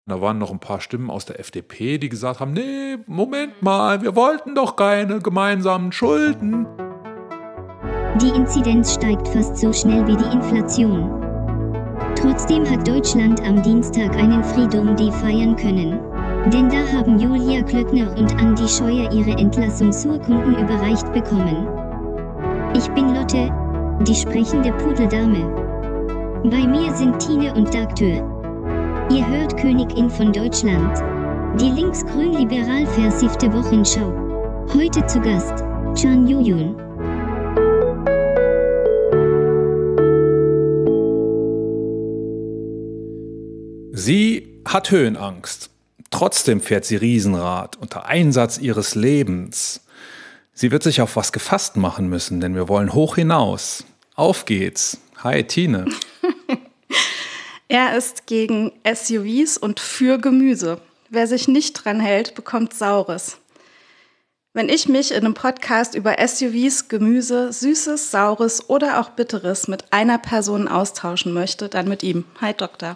Da waren noch ein paar Stimmen aus der FDP, die gesagt haben, nee, Moment mal, wir wollten doch keine gemeinsamen Schulden. Die Inzidenz steigt fast so schnell wie die Inflation. Trotzdem hat Deutschland am Dienstag einen Freedom Day feiern können. Denn da haben Julia Klöckner und Andi Scheuer ihre Entlassungsurkunden überreicht bekommen. Ich bin Lotte, die sprechende Pudeldame. Bei mir sind Tine und Dagtür. Ihr hört Königin von Deutschland. Die linksgrün-liberal versiffte Wochenschau. Heute zu Gast, Can Yuyun. Sie hat Höhenangst. Trotzdem fährt sie Riesenrad unter Einsatz ihres Lebens. Sie wird sich auf was gefasst machen müssen, denn wir wollen hoch hinaus. Auf geht's. Hi, Tine. Er ist gegen SUVs und für Gemüse. Wer sich nicht dran hält, bekommt Saures. Wenn ich mich in einem Podcast über SUVs, Gemüse, Süßes, Saures oder auch Bitteres mit einer Person austauschen möchte, dann mit ihm. Hi, Doktor.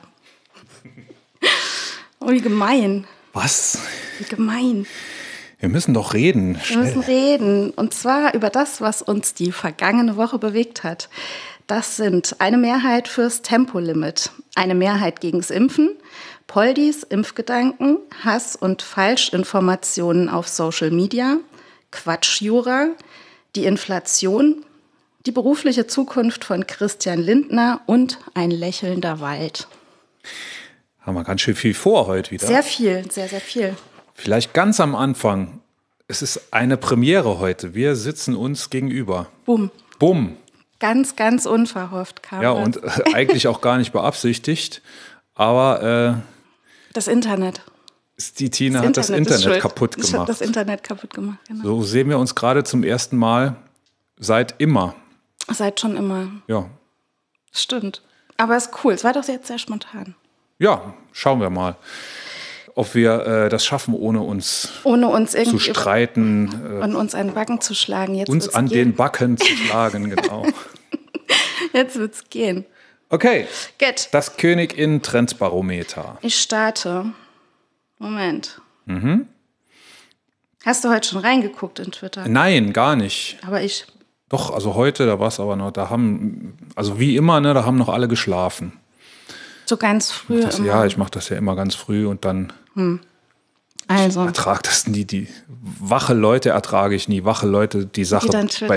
Oh, wie gemein. Was? Wie gemein. Wir müssen doch reden. Wir müssen reden. Und zwar über das, was uns die vergangene Woche bewegt hat. Das sind eine Mehrheit fürs Tempolimit, eine Mehrheit gegens Impfen, Poldis, Impfgedanken, Hass und Falschinformationen auf Social Media, Quatschjura, die Inflation, die berufliche Zukunft von Christian Lindner und ein lächelnder Wald. Haben wir ganz schön viel vor heute wieder. Sehr viel, sehr, sehr viel. Vielleicht ganz am Anfang. Es ist eine Premiere heute. Wir sitzen uns gegenüber. Bumm. Bumm. Ganz, ganz unverhofft kam Ja, und eigentlich auch gar nicht beabsichtigt. Aber das Internet. Die Tine hat das Internet kaputt gemacht. Ich habe das Internet kaputt gemacht, genau. So sehen wir uns gerade zum ersten Mal seit immer. Seit schon immer. Ja. Stimmt. Aber ist cool. Es war doch jetzt sehr spontan. Ja, schauen wir mal, ob wir das schaffen, ohne uns irgendwie zu streiten. Und uns einen Backen zu schlagen. Jetzt uns an den Backen zu schlagen, genau. Jetzt wird's gehen. Okay, Get. Das Königin-Trendbarometer. Ich starte. Moment. Hast du heute schon reingeguckt in Twitter? Nein, gar nicht. Aber ich. Doch, also heute, da war es aber noch, also wie immer, ne, da haben noch alle geschlafen. So ganz früh immer. Ja, ich mache das ja immer ganz früh und dann ertrage das nie. Die wache Leute ertrage ich nie. Wache Leute, die Sache bei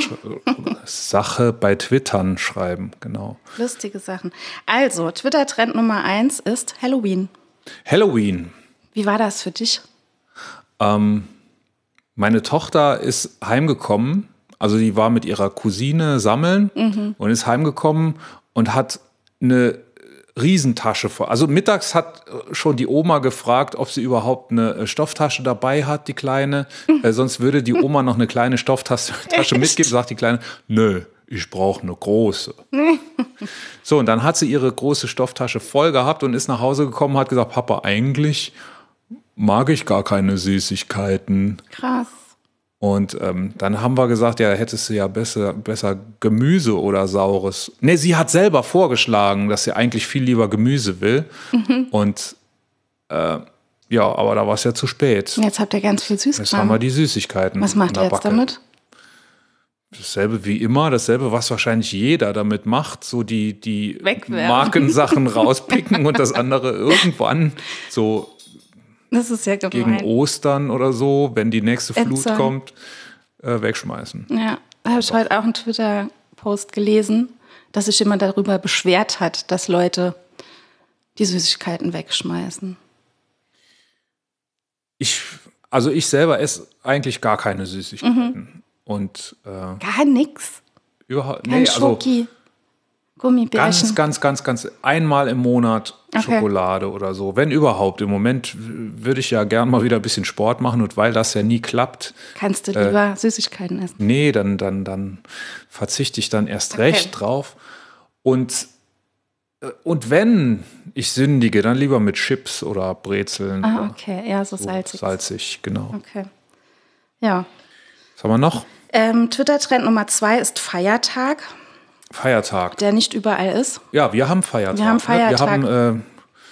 Twittern schreiben, genau. Lustige Sachen. Also, Twitter-Trend Nummer 1 ist Halloween. Halloween. Wie war das für dich? Meine Tochter ist heimgekommen, also die war mit ihrer Cousine sammeln und ist heimgekommen und hat eine Riesentasche voll. Also mittags hat schon die Oma gefragt, ob sie überhaupt eine Stofftasche dabei hat, die Kleine. Sonst würde die Oma noch eine kleine Stofftasche mitgeben. Sagt die Kleine, nö, ich brauche eine große. So, und dann hat sie ihre große Stofftasche voll gehabt und ist nach Hause gekommen und hat gesagt, Papa, eigentlich mag ich gar keine Süßigkeiten. Krass. Und dann haben wir gesagt, ja, hättest du ja besser Gemüse oder Saures. Nee, sie hat selber vorgeschlagen, dass sie eigentlich viel lieber Gemüse will. Und ja, aber da war es ja zu spät. Jetzt habt ihr ganz viel Süßkram. Jetzt haben wir die Süßigkeiten. Was macht ihr jetzt damit? Dasselbe wie immer, dasselbe, was wahrscheinlich jeder damit macht, so die Wegwerfen. Markensachen rauspicken und das andere irgendwann so das ist ja gemein. Gegen Ostern oder so, wenn die nächste Flut Ätzend. kommt, wegschmeißen. Ja, da habe ich heute auch einen Twitter-Post gelesen, dass sich jemand darüber beschwert hat, dass Leute die Süßigkeiten wegschmeißen. Ich selber esse eigentlich gar keine Süßigkeiten. Und, gar nichts? Überhaupt, Kein Schoki, Gummibärchen? Ganz einmal im Monat Schokolade oder so. Wenn überhaupt. Im Moment würde ich ja gern mal wieder ein bisschen Sport machen und weil das ja nie klappt. Kannst du lieber Süßigkeiten essen? Nee, dann verzichte ich dann erst recht drauf. Und wenn ich sündige, dann lieber mit Chips oder Brezeln. Ah, okay. Ja, so salzig. Salzig, genau. Okay. Ja. Was haben wir noch? Twitter-Trend Nummer 2 ist Feiertag. Feiertag. Der nicht überall ist. Ja, wir haben Feiertag. Wir haben Feiertag. Wir haben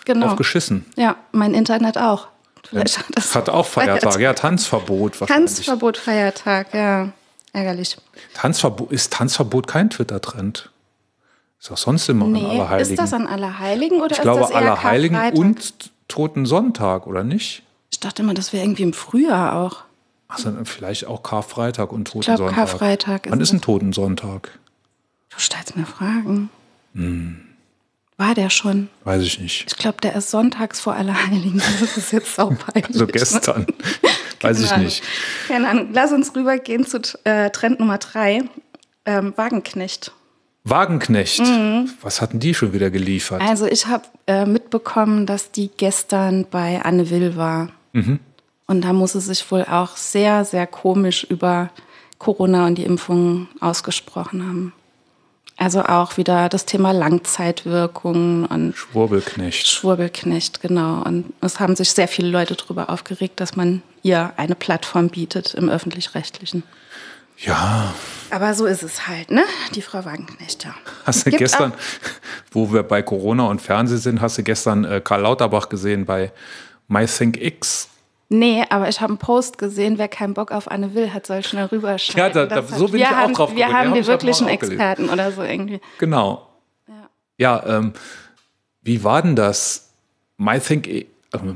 drauf geschissen. Ja, mein Internet auch. Vielleicht hat auch Feiertag. Ja, Tanzverbot wahrscheinlich. Tanzverbot, Feiertag, ja. Ärgerlich. Ist Tanzverbot kein Twitter-Trend? Ist auch sonst immer an Allerheiligen. Ist das an Allerheiligen oder ich ist glaube, das eher Allerheiligen Karfreitag? und Toten Sonntag, oder nicht? Ich dachte immer, das wäre irgendwie im Frühjahr auch. Also vielleicht auch Karfreitag und Toten Ich glaube, Sonntag. Karfreitag ist Wann ist ein das. Toten Sonntag? Du stellst mir Fragen. War der schon? Weiß ich nicht. Ich glaube, der ist sonntags vor Allerheiligen. Das ist jetzt auch peinlich. So gestern. Weiß ich nicht. Keine Ahnung. Lass uns rübergehen zu Trend Nummer 3. Wagenknecht. Wagenknecht. Was hatten die schon wieder geliefert? Also ich habe mitbekommen, dass die gestern bei Anne Will war. Und da muss es sich wohl auch sehr, sehr komisch über Corona und die Impfungen ausgesprochen haben. Also auch wieder das Thema Langzeitwirkungen und Schwurbelknecht, genau. Und es haben sich sehr viele Leute darüber aufgeregt, dass man ihr eine Plattform bietet im Öffentlich-Rechtlichen. Ja. Aber so ist es halt, ne? Die Frau Wagenknecht, ja. Hast du gestern, wo wir bei Corona und Fernsehen sind, hast du gestern Karl Lauterbach gesehen bei MyThinkX? Nee, aber ich habe einen Post gesehen, wer keinen Bock auf Anne Will hat, soll schnell rüberschalten. Ja, so bin ich auch drauf gekommen. Wir haben die wirklichen Experten oder so irgendwie. Genau. Ja, wie war denn das? MyT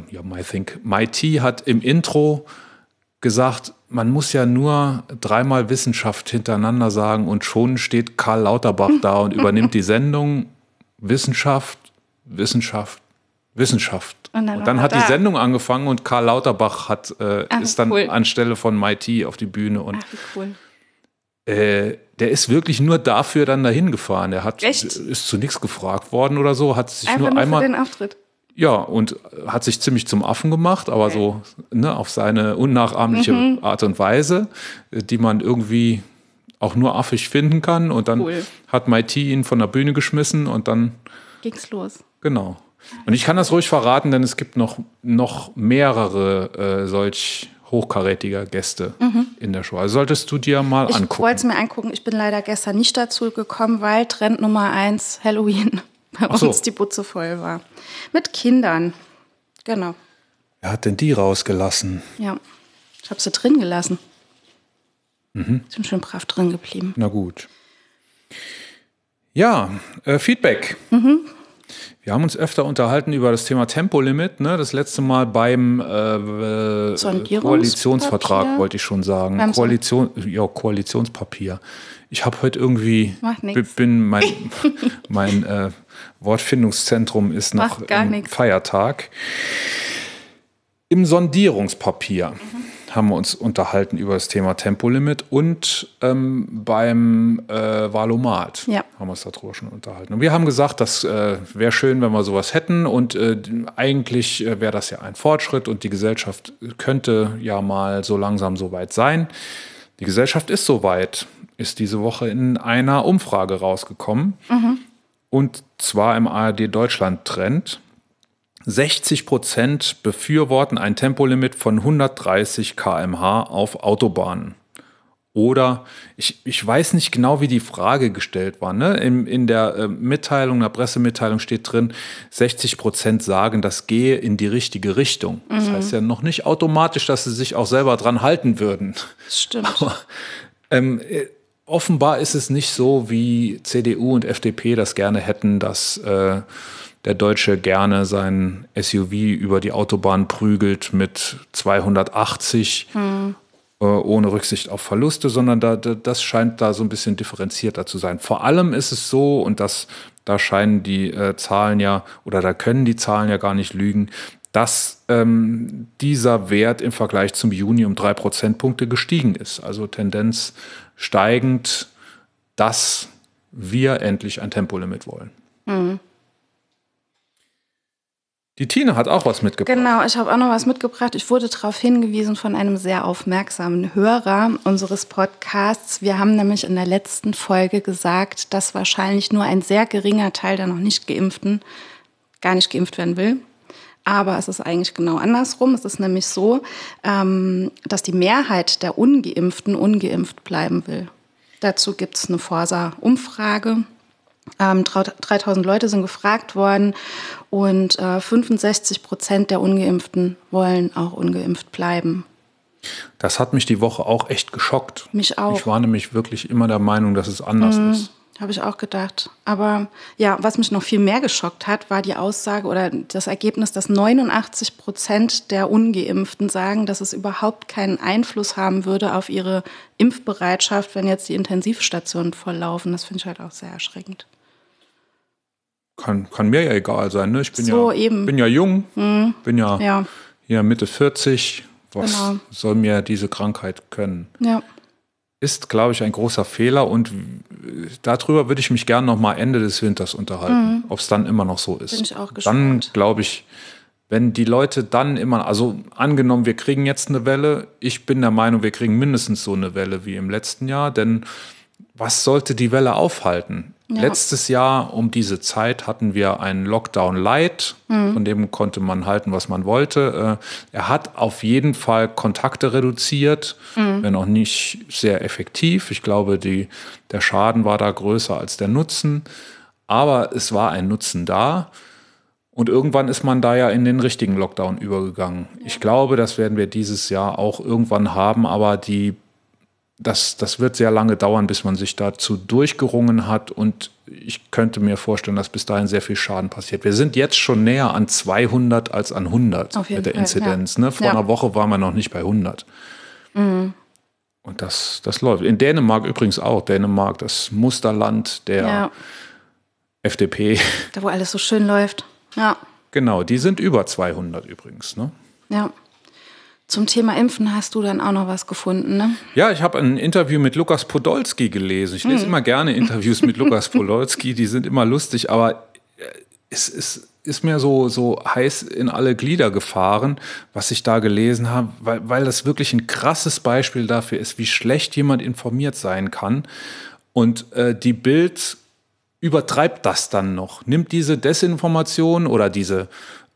hat im Intro gesagt, man muss ja nur 3-mal Wissenschaft hintereinander sagen und schon steht Karl Lauterbach da und übernimmt die Sendung. Wissenschaft. Und dann hat die Sendung angefangen und Karl Lauterbach ist dann anstelle von MIT auf die Bühne. Und wie cool. Der ist wirklich nur dafür dann dahin gefahren. Ist zu nichts gefragt worden oder so, hat sich einfach nur einmal. Für den Auftritt. Ja, und hat sich ziemlich zum Affen gemacht, aber so auf seine unnachahmliche Art und Weise, die man irgendwie auch nur affig finden kann. Und dann hat MIT ihn von der Bühne geschmissen und dann ging's los. Genau. Und ich kann das ruhig verraten, denn es gibt noch mehrere solch hochkarätiger Gäste in der Show. Also solltest du dir mal angucken. Ich wollte es mir angucken. Ich bin leider gestern nicht dazu gekommen, weil Trend Nummer 1 Halloween bei uns die Butze voll war. Mit Kindern. Genau. Wer hat denn die rausgelassen? Ja, ich habe sie drin gelassen. Sind schön brav drin geblieben. Na gut. Ja, Feedback. Wir haben uns öfter unterhalten über das Thema Tempolimit, ne? Das letzte Mal beim Koalitionsvertrag, wollte ich schon sagen. Koalitionspapier. Ich habe heute irgendwie, mein Wortfindungszentrum ist noch Feiertag. Im Sondierungspapier haben wir uns unterhalten über das Thema Tempolimit und beim Valomat haben wir uns darüber schon unterhalten. Und wir haben gesagt, das wäre schön, wenn wir sowas hätten und eigentlich wäre das ja ein Fortschritt und die Gesellschaft könnte ja mal so langsam so weit sein. Die Gesellschaft ist so weit, ist diese Woche in einer Umfrage rausgekommen und zwar im ARD Deutschland Trend. 60% befürworten ein Tempolimit von 130 km/h auf Autobahnen. Oder, ich weiß nicht genau, wie die Frage gestellt war. Ne? In der Mitteilung, der Pressemitteilung steht drin, 60% sagen, das gehe in die richtige Richtung. Das heißt ja noch nicht automatisch, dass sie sich auch selber dran halten würden. Das stimmt. Aber, offenbar ist es nicht so, wie CDU und FDP das gerne hätten, dass der Deutsche gerne sein SUV über die Autobahn prügelt mit 280 ohne Rücksicht auf Verluste, sondern das scheint da so ein bisschen differenzierter zu sein. Vor allem ist es so, und da scheinen die Zahlen ja, oder da können die Zahlen ja gar nicht lügen, dass dieser Wert im Vergleich zum Juni um 3 Prozentpunkte gestiegen ist. Also Tendenz steigend, dass wir endlich ein Tempolimit wollen. Die Tine hat auch was mitgebracht. Genau, ich habe auch noch was mitgebracht. Ich wurde darauf hingewiesen von einem sehr aufmerksamen Hörer unseres Podcasts. Wir haben nämlich in der letzten Folge gesagt, dass wahrscheinlich nur ein sehr geringer Teil der noch nicht Geimpften gar nicht geimpft werden will. Aber es ist eigentlich genau andersrum. Es ist nämlich so, dass die Mehrheit der Ungeimpften ungeimpft bleiben will. Dazu gibt es eine Forsa-Umfrage. 3.000 Leute sind gefragt worden und 65% der Ungeimpften wollen auch ungeimpft bleiben. Das hat mich die Woche auch echt geschockt. Mich auch. Ich war nämlich wirklich immer der Meinung, dass es anders ist. Habe ich auch gedacht. Aber ja, was mich noch viel mehr geschockt hat, war die Aussage oder das Ergebnis, dass 89% der Ungeimpften sagen, dass es überhaupt keinen Einfluss haben würde auf ihre Impfbereitschaft, wenn jetzt die Intensivstationen volllaufen. Das finde ich halt auch sehr erschreckend. Kann mir ja egal sein, ne? Ich bin bin ja jung, bin ja hier Mitte 40. Was soll mir diese Krankheit können? Ja. Ist, glaube ich, ein großer Fehler und darüber würde ich mich gerne noch mal Ende des Winters unterhalten, ob es dann immer noch so ist. Bin ich auch gespannt. Dann glaube ich, wenn die Leute dann immer, also angenommen, wir kriegen jetzt eine Welle, ich bin der Meinung, wir kriegen mindestens so eine Welle wie im letzten Jahr, denn was sollte die Welle aufhalten? Ja. Letztes Jahr um diese Zeit hatten wir einen Lockdown Light, von dem konnte man halten, was man wollte. Er hat auf jeden Fall Kontakte reduziert, wenn auch nicht sehr effektiv. Ich glaube, der Schaden war da größer als der Nutzen, aber es war ein Nutzen da. Und irgendwann ist man da ja in den richtigen Lockdown übergegangen. Ja. Ich glaube, das werden wir dieses Jahr auch irgendwann haben, aber das wird sehr lange dauern, bis man sich dazu durchgerungen hat und ich könnte mir vorstellen, dass bis dahin sehr viel Schaden passiert. Wir sind jetzt schon näher an 200 als an 100 mit der Inzidenz. Ja. Ne? Vor einer Woche waren wir noch nicht bei 100. Und das läuft. In Dänemark übrigens auch. Dänemark, das Musterland der FDP. Da, wo alles so schön läuft. Ja. Genau, die sind über 200 übrigens. Ne? Ja. Zum Thema Impfen hast du dann auch noch was gefunden, ne? Ja, ich habe ein Interview mit Lukas Podolski gelesen. Ich lese immer gerne Interviews mit Lukas Podolski, die sind immer lustig, aber es ist mir so heiß in alle Glieder gefahren, was ich da gelesen habe, weil das wirklich ein krasses Beispiel dafür ist, wie schlecht jemand informiert sein kann. Und die Bild übertreibt das dann noch, nimmt diese Desinformation oder diese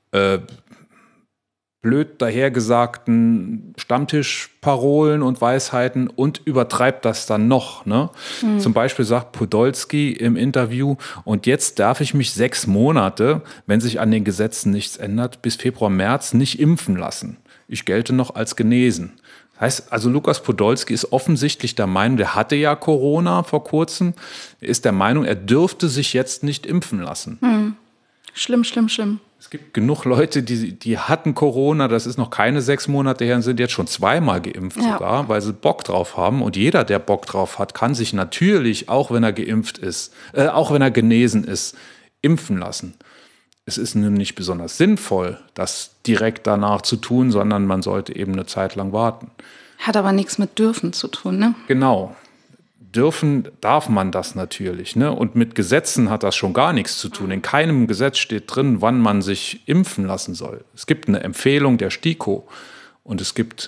blöd dahergesagten Stammtischparolen und Weisheiten und übertreibt das dann noch. Ne? Zum Beispiel sagt Podolski im Interview, und jetzt darf ich mich 6 Monate, wenn sich an den Gesetzen nichts ändert, bis Februar, März nicht impfen lassen. Ich gelte noch als genesen. Das heißt, also Lukas Podolski ist offensichtlich der Meinung, der hatte ja Corona vor kurzem, ist der Meinung, er dürfte sich jetzt nicht impfen lassen. Schlimm. Es gibt genug Leute, die hatten Corona, das ist noch keine 6 Monate her und sind jetzt schon 2-mal geimpft sogar, weil sie Bock drauf haben. Und jeder, der Bock drauf hat, kann sich natürlich, auch wenn er geimpft ist, auch wenn er genesen ist, impfen lassen. Es ist nun nicht besonders sinnvoll, das direkt danach zu tun, sondern man sollte eben eine Zeit lang warten. Hat aber nichts mit dürfen zu tun, ne? Genau. Dürfen darf man das natürlich, ne? Und mit Gesetzen hat das schon gar nichts zu tun. In keinem Gesetz steht drin, wann man sich impfen lassen soll. Es gibt eine Empfehlung der STIKO und es gibt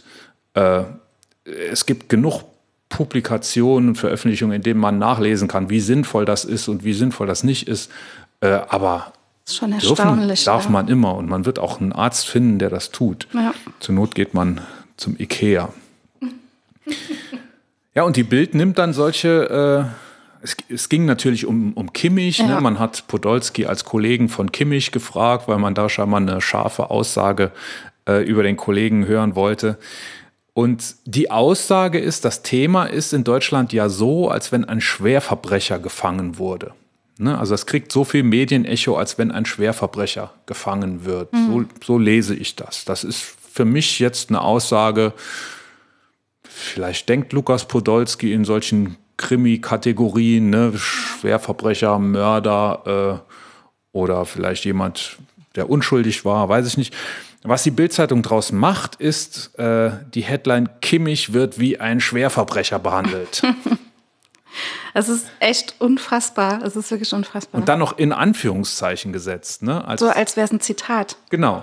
genug Publikationen und Veröffentlichungen, in denen man nachlesen kann, wie sinnvoll das ist und wie sinnvoll das nicht ist. Aber das ist schon erstaunlich, dürfen darf man immer und man wird auch einen Arzt finden, der das tut. Ja. Zur Not geht man zum Ikea. Ja, und die Bild nimmt dann solche, es ging natürlich um Kimmich, ne? Man hat Podolski als Kollegen von Kimmich gefragt, weil man da schon mal eine scharfe Aussage über den Kollegen hören wollte. Und die Aussage ist, das Thema ist in Deutschland ja so, als wenn ein Schwerverbrecher gefangen wurde. Ne? Also es kriegt so viel Medienecho, als wenn ein Schwerverbrecher gefangen wird. So lese ich das. Das ist für mich jetzt eine Aussage. Vielleicht denkt Lukas Podolski in solchen Krimi-Kategorien, ne? Schwerverbrecher, Mörder oder vielleicht jemand, der unschuldig war, weiß ich nicht. Was die Bild-Zeitung draus macht, ist die Headline: Kimmich wird wie ein Schwerverbrecher behandelt. Es ist echt unfassbar. Es ist wirklich unfassbar. Und dann noch in Anführungszeichen gesetzt. Ne? So als wäre es ein Zitat. Genau.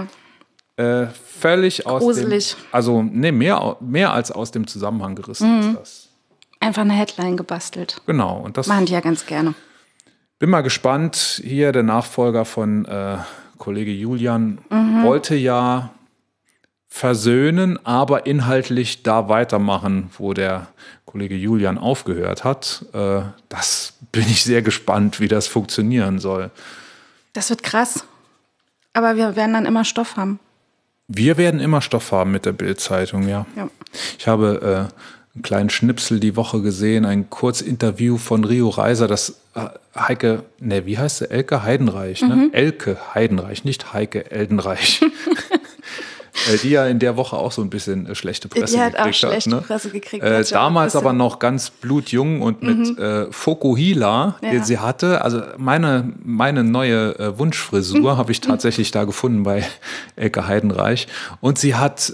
Völlig aus gruselig. Mehr als aus dem Zusammenhang gerissen ist das. Einfach eine Headline gebastelt. Genau. Und das machen die ja ganz gerne. Bin mal gespannt. Hier der Nachfolger von Kollege Julian wollte ja versöhnen, aber inhaltlich da weitermachen, wo der Kollege Julian aufgehört hat. Das bin ich sehr gespannt, wie das funktionieren soll. Das wird krass. Aber wir werden dann immer Stoff haben. Wir werden immer Stoff haben mit der Bild-Zeitung, ja. Ich habe einen kleinen Schnipsel die Woche gesehen, ein Kurzinterview von Rio Reiser, das wie heißt sie? Elke Heidenreich, ne? Elke Heidenreich, nicht Heike Eldenreich. Die ja in der Woche auch so ein bisschen schlechte Presse gekriegt hat. Die hat auch schlechte Presse gekriegt. Damals aber noch ganz blutjung und mit Fokuhila, den sie hatte. Also meine neue Wunschfrisur habe ich tatsächlich da gefunden bei Elke Heidenreich. Und sie hat,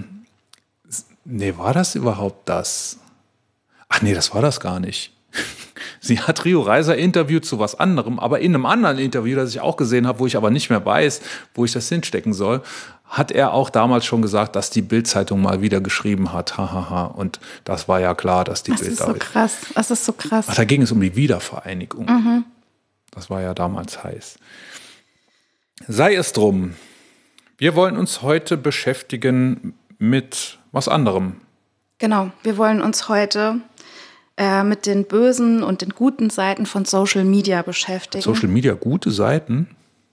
war das überhaupt das? Ach nee, das war das gar nicht. Sie hat Rio Reiser interviewt zu was anderem, aber in einem anderen Interview, das ich auch gesehen habe, wo ich aber nicht mehr weiß, wo ich das hinstecken soll, hat er auch damals schon gesagt, dass die Bild-Zeitung mal wieder geschrieben hat. Hahaha. Und das war ja klar, dass die Bild da ist. Das ist so krass. Ach, da ging es um die Wiedervereinigung. Das war ja damals heiß. Sei es drum. Wir wollen uns heute beschäftigen mit was anderem. Genau, wir wollen uns heute mit den bösen und den guten Seiten von Social Media beschäftigen. Social Media gute Seiten?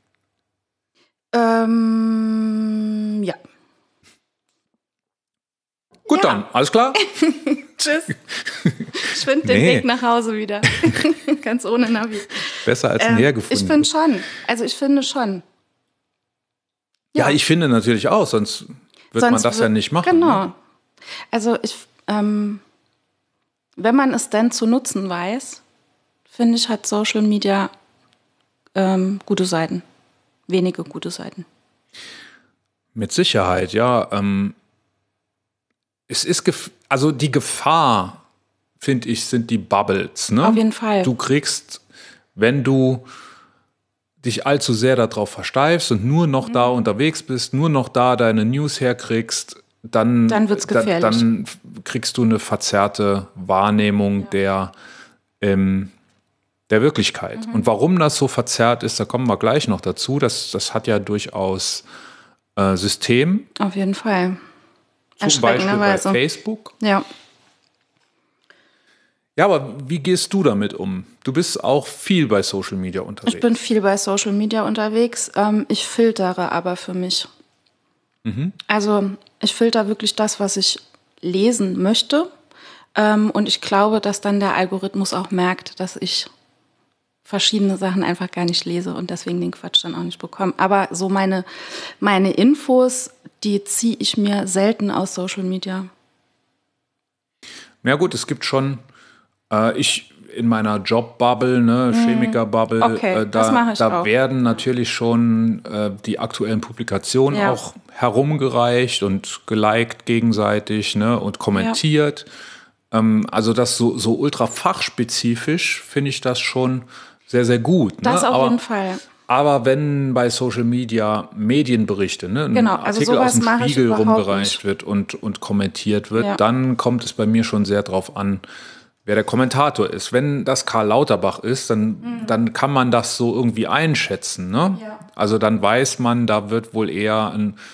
Ja. Gut, dann, alles klar? Tschüss. Ich finde den Weg nach Hause wieder. Ganz ohne Navi. Besser als näher gefunden. Ich finde schon. Also ich finde schon. Ja, ich finde natürlich auch, sonst wird man das ja nicht machen. Genau. Ne? Also wenn man es denn zu nutzen weiß, finde ich, hat Social Media gute Seiten. Wenige gute Seiten. Mit Sicherheit, ja. Es ist also die Gefahr, finde ich, sind die Bubbles. Ne? Auf jeden Fall. Du kriegst, wenn du dich allzu sehr darauf versteifst und nur noch da unterwegs bist, nur noch da deine News herkriegst, dann wird's gefährlich. Dann kriegst du eine verzerrte Wahrnehmung der Wirklichkeit. Und warum das so verzerrt ist, da kommen wir gleich noch dazu. Das hat ja durchaus System. Auf jeden Fall. Zum Beispiel bei Facebook. Ja. Ja, aber wie gehst du damit um? Du bist auch viel bei Social Media unterwegs. Ich bin viel bei Social Media unterwegs. Ich filtere aber für mich. Also ich filter wirklich das, was ich lesen möchte. Und ich glaube, dass dann der Algorithmus auch merkt, dass ich verschiedene Sachen einfach gar nicht lese und deswegen den Quatsch dann auch nicht bekomme. Aber so meine Infos, die ziehe ich mir selten aus Social Media. Ja gut, es gibt schon, ich in meiner Jobbubble, ne, Chemikerbubble, okay, da werden natürlich schon die aktuellen Publikationen auch herumgereicht und geliked gegenseitig, ne, und kommentiert. Also das so ultra fachspezifisch finde ich das schon sehr, sehr gut. Das auf jeden Fall. Aber wenn bei Social Media Medienberichte, ne, ein Artikel aus dem Spiegel rumgereicht wird und kommentiert wird, dann kommt es bei mir schon sehr drauf an, wer der Kommentator ist. Wenn das Karl Lauterbach ist, dann kann man das so irgendwie einschätzen. Ne? Ja. Also dann weiß man, da wird wohl eher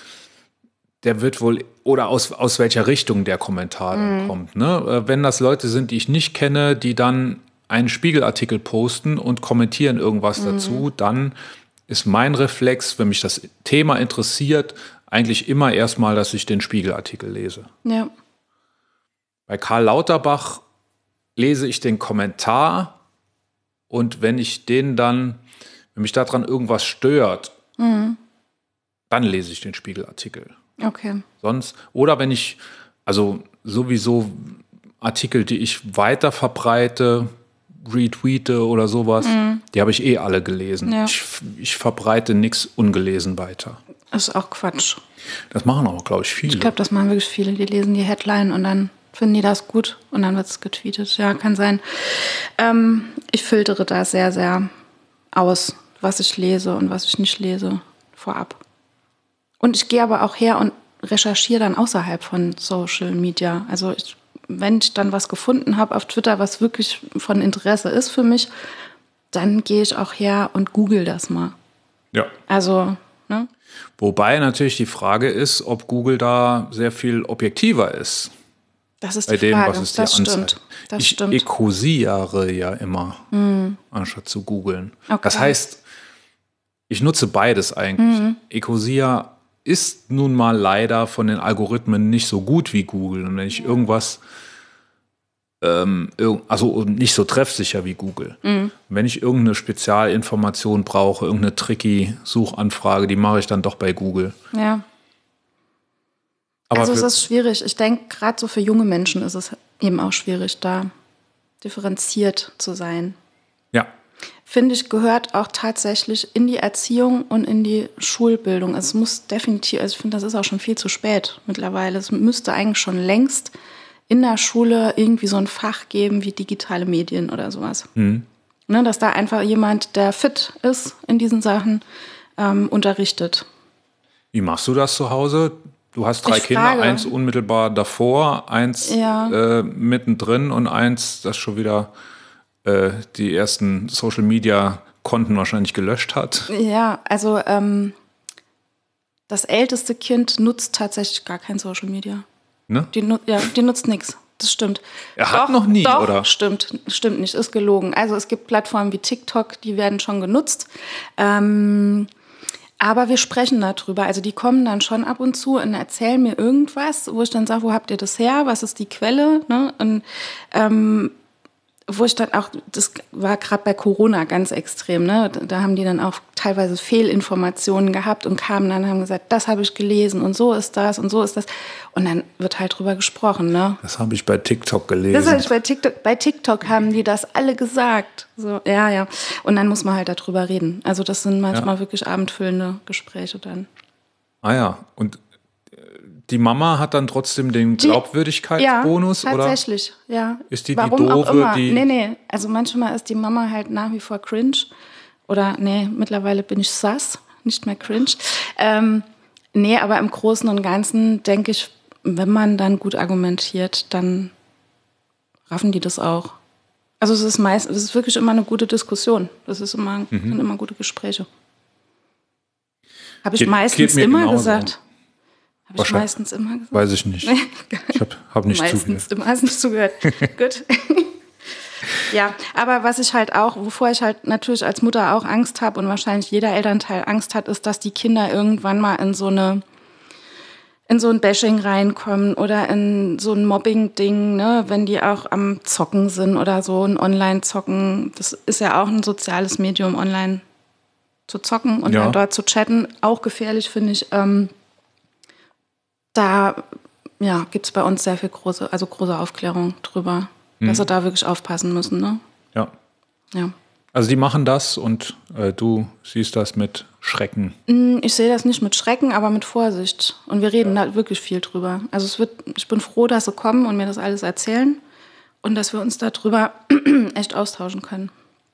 oder aus welcher Richtung der Kommentar dann kommt. Ne? Wenn das Leute sind, die ich nicht kenne, die dann einen Spiegelartikel posten und kommentieren irgendwas dazu, dann ist mein Reflex, wenn mich das Thema interessiert, eigentlich immer erstmal, dass ich den Spiegelartikel lese. Ja. Bei Karl Lauterbach lese ich den Kommentar und wenn mich daran irgendwas stört, dann lese ich den Spiegelartikel. Okay. Sonst, oder wenn ich, also sowieso Artikel, die ich weiter verbreite, retweete oder sowas, die habe ich alle gelesen. Ja. Ich verbreite nichts ungelesen weiter. Das ist auch Quatsch. Das machen aber, glaube ich, viele. Ich glaube, das machen wirklich viele. Die lesen die Headline und dann finden die das gut und dann wird es getweetet. Ja, kann sein. Ich filtere da sehr, sehr aus, was ich lese und was ich nicht lese, vorab. Und ich gehe aber auch her und recherchiere dann außerhalb von Social Media. Also wenn ich dann was gefunden habe auf Twitter, was wirklich von Interesse ist für mich, dann gehe ich auch her und google das mal. Ja. Also, ne? Wobei natürlich die Frage ist, ob Google da sehr viel objektiver ist. Das ist bei die dem, Frage. was es dir Das anzeigt. stimmt. Das Ich stimmt. ekosiere ja immer, anstatt zu googeln. Okay. Das heißt, ich nutze beides eigentlich. Ecosia ist nun mal leider von den Algorithmen nicht so gut wie Google. Und wenn ich irgendwas, also nicht so treffsicher wie Google. Wenn ich irgendeine Spezialinformation brauche, irgendeine tricky Suchanfrage, die mache ich dann doch bei Google. Ja. Aber Also es ist schwierig. Ich denke, gerade so für junge Menschen ist es eben auch schwierig, da differenziert zu sein. ja, Finde ich, gehört auch tatsächlich in die Erziehung und in die Schulbildung. Es muss definitiv, also ich finde, das ist auch schon viel zu spät mittlerweile. Es müsste eigentlich schon längst in der Schule irgendwie so ein Fach geben wie digitale Medien oder sowas. Ne, dass da einfach jemand, der fit ist in diesen Sachen, unterrichtet. wie machst du das zu Hause? Du hast 3 Ich Kinder, frage. eins unmittelbar davor, eins Ja. mittendrin und eins, das schon wieder die ersten Social-Media-Konten wahrscheinlich gelöscht hat. Ja, also das älteste Kind nutzt tatsächlich gar kein Social Media. Ne? Die nutzt nichts. Das stimmt. Er hat noch nie, doch, oder? Stimmt nicht, ist gelogen. Also es gibt Plattformen wie TikTok, die werden schon genutzt. Aber wir sprechen darüber. Also die kommen dann schon ab und zu und erzählen mir irgendwas, wo ich dann sage, wo habt ihr das her? Was ist die Quelle? Ne? Und wo ich dann auch, das war gerade bei Corona ganz extrem, ne? Da haben die dann auch teilweise Fehlinformationen gehabt und kamen dann und haben gesagt, das habe ich gelesen und so ist das und so ist das. Und dann wird halt drüber gesprochen, ne? Das habe ich bei TikTok gelesen. Das habe ich bei TikTok. Bei TikTok haben die das alle gesagt. So, ja. Und dann muss man halt darüber reden. Also das sind manchmal wirklich abendfüllende Gespräche dann. Ah ja, und die Mama hat dann trotzdem den Glaubwürdigkeitsbonus, ja, oder? Tatsächlich, ja. Ist die Warum auch doofe, immer. die... Nee. Also manchmal ist die Mama halt nach wie vor cringe. Oder mittlerweile bin ich sass, nicht mehr cringe. Aber im Großen und Ganzen denke ich, wenn man dann gut argumentiert, dann raffen die das auch. Also es ist wirklich immer eine gute Diskussion. Sind immer gute Gespräche. Habe ich meistens immer genauso. gesagt. Habe ich meistens immer gesagt? Weiß ich nicht. Ich hab nicht meistens zugehört. immer hast nicht zugehört. Gut. Ja, aber wovor ich halt natürlich als Mutter auch Angst habe und wahrscheinlich jeder Elternteil Angst hat, ist, dass die Kinder irgendwann mal in so ein Bashing reinkommen oder in so ein Mobbing-Ding, ne, wenn die auch am Zocken sind oder so, ein Online-Zocken. Das ist ja auch ein soziales Medium, online zu zocken und dann dort zu chatten. Auch gefährlich, finde ich. Da gibt es bei uns sehr viel große Aufklärung drüber, dass sie da wirklich aufpassen müssen. Ne? Ja. Ja. Also die machen das und du siehst das mit Schrecken. Ich sehe das nicht mit Schrecken, aber mit Vorsicht. Und wir reden da wirklich viel drüber. Also ich bin froh, dass sie kommen und mir das alles erzählen und dass wir uns darüber echt austauschen können.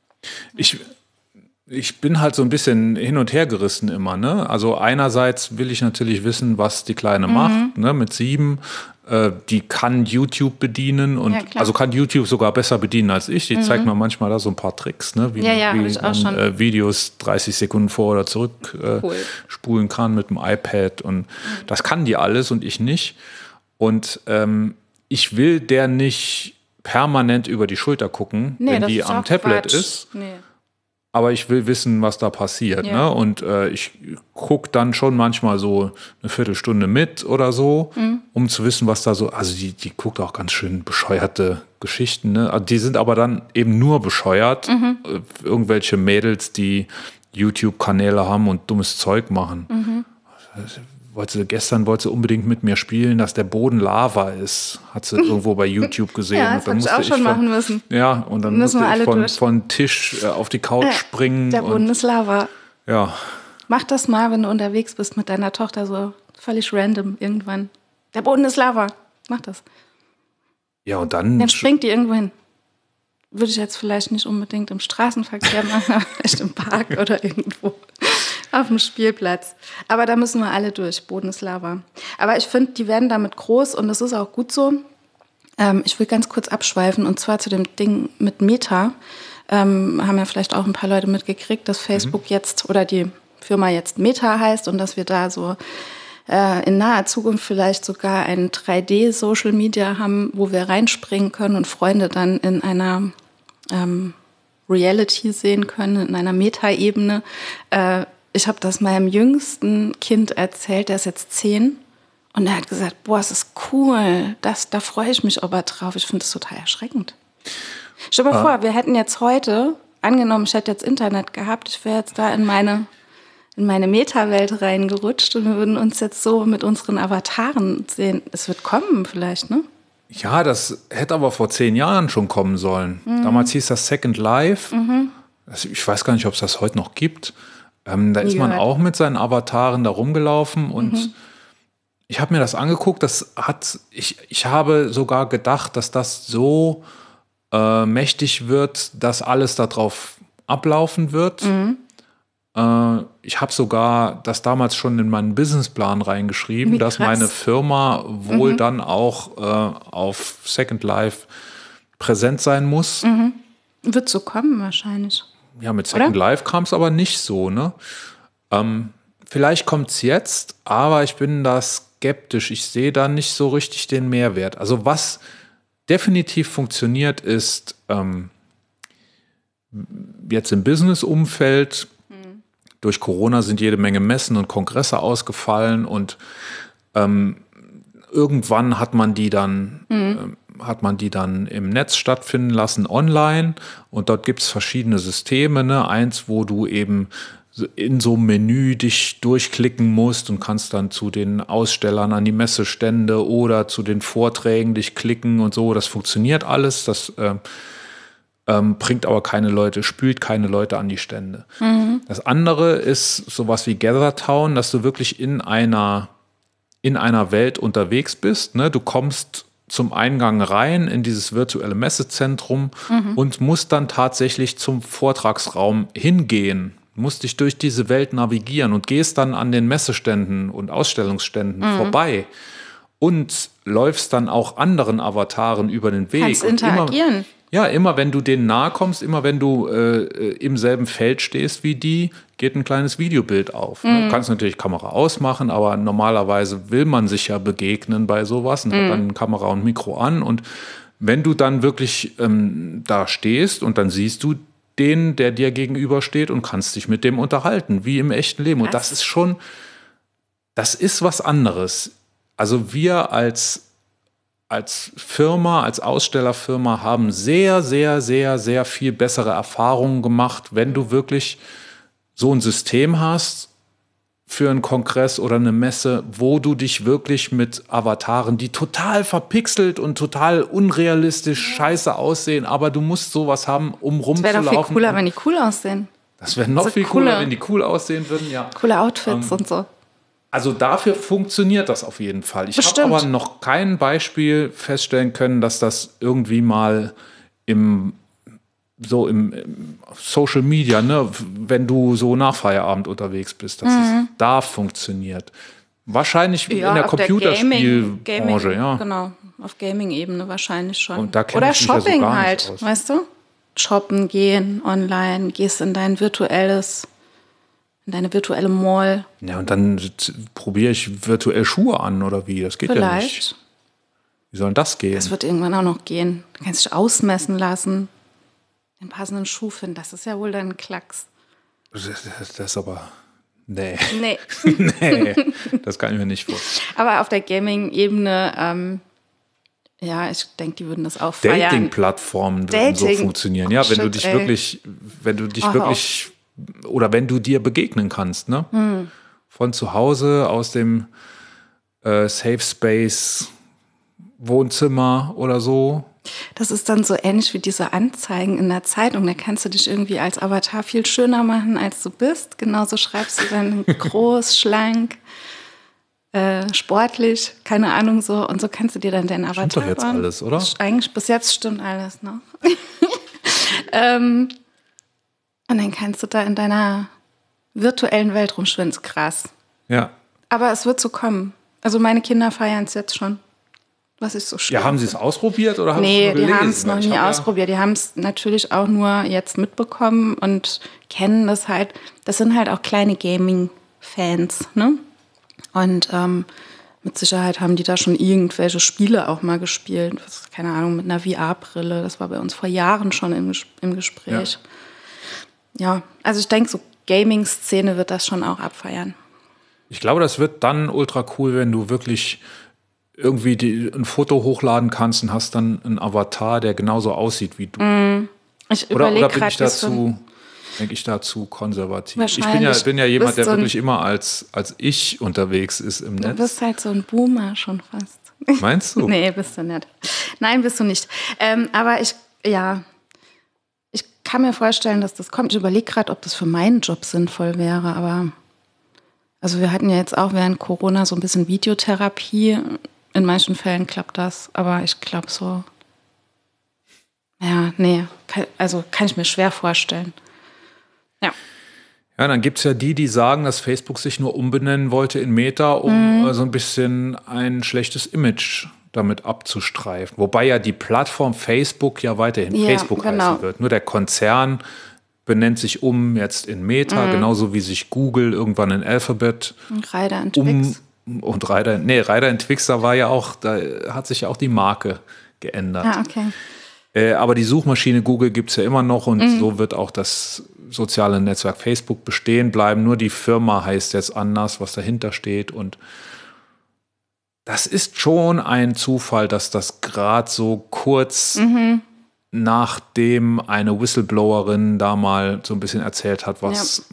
Ich bin halt so ein bisschen hin und her gerissen immer, ne? Also einerseits will ich natürlich wissen, was die Kleine macht, ne? Mit 7. Die kann YouTube bedienen und also kann YouTube sogar besser bedienen als ich. Die zeigt mir manchmal da so ein paar Tricks, ne? Wie man Videos 30 Sekunden vor oder zurück spulen kann mit dem iPad und das kann die alles und ich nicht. Und ich will der nicht permanent über die Schulter gucken, wenn die am Tablet ist. Nee. Aber ich will wissen, was da passiert. Ja. Ne? Und ich gucke dann schon manchmal so eine Viertelstunde mit oder so, um zu wissen, was da so. Also die guckt auch ganz schön bescheuerte Geschichten. Ne? Also die sind aber dann eben nur bescheuert. Irgendwelche Mädels, die YouTube-Kanäle haben und dummes Zeug machen. Gestern wollte sie unbedingt mit mir spielen, dass der Boden Lava ist. Hat sie irgendwo bei YouTube gesehen. Ja, das habe ich auch schon machen müssen. Ja, und dann musste ich von Tisch auf die Couch springen. Der Boden ist Lava. Ja. Mach das mal, wenn du unterwegs bist mit deiner Tochter, so völlig random irgendwann. Der Boden ist Lava. Mach das. Ja, und dann... Dann springt die irgendwo hin. Würde ich jetzt vielleicht nicht unbedingt im Straßenverkehr machen, aber vielleicht im Park oder irgendwo. Auf dem Spielplatz. Aber da müssen wir alle durch. Boden ist Lava. Aber ich finde, die werden damit groß und das ist auch gut so. Ich will ganz kurz abschweifen und zwar zu dem Ding mit Meta. Haben ja vielleicht auch ein paar Leute mitgekriegt, dass Facebook jetzt oder die Firma jetzt Meta heißt und dass wir da so in naher Zukunft vielleicht sogar ein 3D-Social-Media haben, wo wir reinspringen können und Freunde dann in einer Reality sehen können, in einer Meta-Ebene. Ich habe das meinem jüngsten Kind erzählt, der ist jetzt 10. Und er hat gesagt, boah, es ist cool, da freue ich mich aber drauf. Ich finde das total erschreckend. Stell dir mal vor, wir hätten jetzt heute, angenommen, ich hätte jetzt Internet gehabt, ich wäre jetzt da in meine Meta-Welt reingerutscht und wir würden uns jetzt so mit unseren Avataren sehen. Es wird kommen vielleicht, ne? Ja, das hätte aber vor 10 Jahren schon kommen sollen. Damals hieß das Second Life. Ich weiß gar nicht, ob es das heute noch gibt. Da ist man auch mit seinen Avataren da rumgelaufen und ich habe mir das angeguckt. Ich habe sogar gedacht, dass das so mächtig wird, dass alles darauf ablaufen wird. Ich habe sogar das damals schon in meinen Businessplan reingeschrieben, dass meine Firma wohl dann auch auf Second Life präsent sein muss. Wird so kommen wahrscheinlich. Ja, mit Second Life kam es aber nicht so, ne? Vielleicht kommt es jetzt, aber ich bin da skeptisch. Ich sehe da nicht so richtig den Mehrwert. Also was definitiv funktioniert, ist jetzt im Business-Umfeld. Durch Corona sind jede Menge Messen und Kongresse ausgefallen und irgendwann hat man die dann im Netz stattfinden lassen, online. Und dort gibt es verschiedene Systeme. Ne? Eins, wo du eben in so einem Menü dich durchklicken musst und kannst dann zu den Ausstellern an die Messestände oder zu den Vorträgen dich klicken und so. Das funktioniert alles. Das bringt aber spült keine Leute an die Stände. Das andere ist sowas wie GatherTown, dass du wirklich in einer Welt unterwegs bist. Ne? Du kommst zum Eingang rein in dieses virtuelle Messezentrum und musst dann tatsächlich zum Vortragsraum hingehen. Du musst dich durch diese Welt navigieren und gehst dann an den Messeständen und Ausstellungsständen vorbei und läufst dann auch anderen Avataren über den Weg. Kannst interagieren. Immer wenn du denen nahe kommst, immer wenn du im selben Feld stehst wie die, geht ein kleines Videobild auf. Ne? Du kannst natürlich Kamera ausmachen, aber normalerweise will man sich ja begegnen bei sowas und hat dann Kamera und Mikro an. Und wenn du dann wirklich da stehst und dann siehst du den, der dir gegenübersteht und kannst dich mit dem unterhalten, wie im echten Leben. Und das ist was anderes. Also wir als Firma, als Ausstellerfirma haben sehr, sehr, sehr, sehr viel bessere Erfahrungen gemacht, wenn du wirklich so ein System hast für einen Kongress oder eine Messe, wo du dich wirklich mit Avataren, die total verpixelt und total unrealistisch scheiße aussehen, aber du musst sowas haben, um rumzulaufen. Das wäre doch viel cooler, wenn die cool aussehen. Das wäre noch viel cooler, wenn die cool aussehen würden, ja. Coole Outfits und so. Also dafür funktioniert das auf jeden Fall. Ich habe aber noch kein Beispiel feststellen können, dass das irgendwie mal im Social Media, ne, wenn du so nach Feierabend unterwegs bist, dass es da funktioniert. Wahrscheinlich in der Computerspielbranche, ja. Genau, auf Gaming-Ebene wahrscheinlich schon. Und da oder Shopping halt, weißt du? Shoppen gehen online, gehst in deine virtuelle Mall. Ja, und dann probiere ich virtuell Schuhe an oder wie? Das geht ja nicht. Wie soll das gehen? Das wird irgendwann auch noch gehen. Du kannst dich ausmessen lassen, den passenden Schuh finden. Das ist ja wohl dann ein Klacks. Das ist aber... Nee. Nee, das kann ich mir nicht vorstellen. Aber auf der Gaming-Ebene, ich denke, die würden das auch feiern. Dating-Plattformen würden so funktionieren. Ja, wenn du dich wirklich oder wenn du dir begegnen kannst, ne? Von zu Hause, aus dem Safe Space Wohnzimmer oder so. Das ist dann so ähnlich wie diese Anzeigen in der Zeitung. Da kannst du dich irgendwie als Avatar viel schöner machen, als du bist. Genauso schreibst du dann groß, schlank, sportlich, keine Ahnung so. Und so kannst du dir dann deinen Avatar stimmt doch jetzt alles, oder? Eigentlich bis jetzt stimmt alles noch. Und dann kannst du da in deiner virtuellen Welt rumschwimmen. Krass. Ja. Aber es wird so kommen. Also meine Kinder feiern es jetzt schon. Was ist so schön. Ja, haben sie es ausprobiert oder haben sie es nur gelesen? Nee, die haben es noch nie ausprobiert. Die haben es natürlich auch nur jetzt mitbekommen und kennen das halt. Das sind halt auch kleine Gaming-Fans, ne? Und mit Sicherheit haben die da schon irgendwelche Spiele auch mal gespielt. Keine Ahnung, mit einer VR-Brille. Das war bei uns vor Jahren schon im Gespräch. Ja, also ich denke, so Gaming-Szene wird das schon auch abfeiern. Ich glaube, das wird dann ultra cool, wenn du wirklich irgendwie ein Foto hochladen kannst und hast dann einen Avatar, der genauso aussieht wie du. Ich oder überlege bin ich gerade, denke ich dazu konservativ? Ich Wahrscheinlich. bin ja jemand, der Bist so wirklich immer als ich unterwegs ist im du Netz. bist halt so ein Boomer schon fast. Meinst du? Nee, bist du nicht. Nein, bist du nicht. Aber ich kann mir vorstellen, dass das kommt. Ich überlege gerade, ob das für meinen Job sinnvoll wäre, aber also wir hatten ja jetzt auch während Corona so ein bisschen Videotherapie. In manchen Fällen klappt das, aber ich glaube so, kann ich mir schwer vorstellen. Ja. Ja, dann gibt es ja die sagen, dass Facebook sich nur umbenennen wollte in Meta, um so ein bisschen ein schlechtes Image damit abzustreifen. Wobei ja die Plattform Facebook ja weiterhin Facebook heißen wird. Nur der Konzern benennt sich jetzt in Meta, genauso wie sich Google irgendwann in Alphabet Reiter und Twix. Und Reiter und Twix, da hat sich ja auch die Marke geändert. Ah, okay. Aber die Suchmaschine Google gibt es ja immer noch und so wird auch das soziale Netzwerk Facebook bestehen bleiben. Nur die Firma heißt jetzt anders, was dahinter steht. Und das ist schon ein Zufall, dass das gerade so kurz nachdem eine Whistleblowerin da mal so ein bisschen erzählt hat, was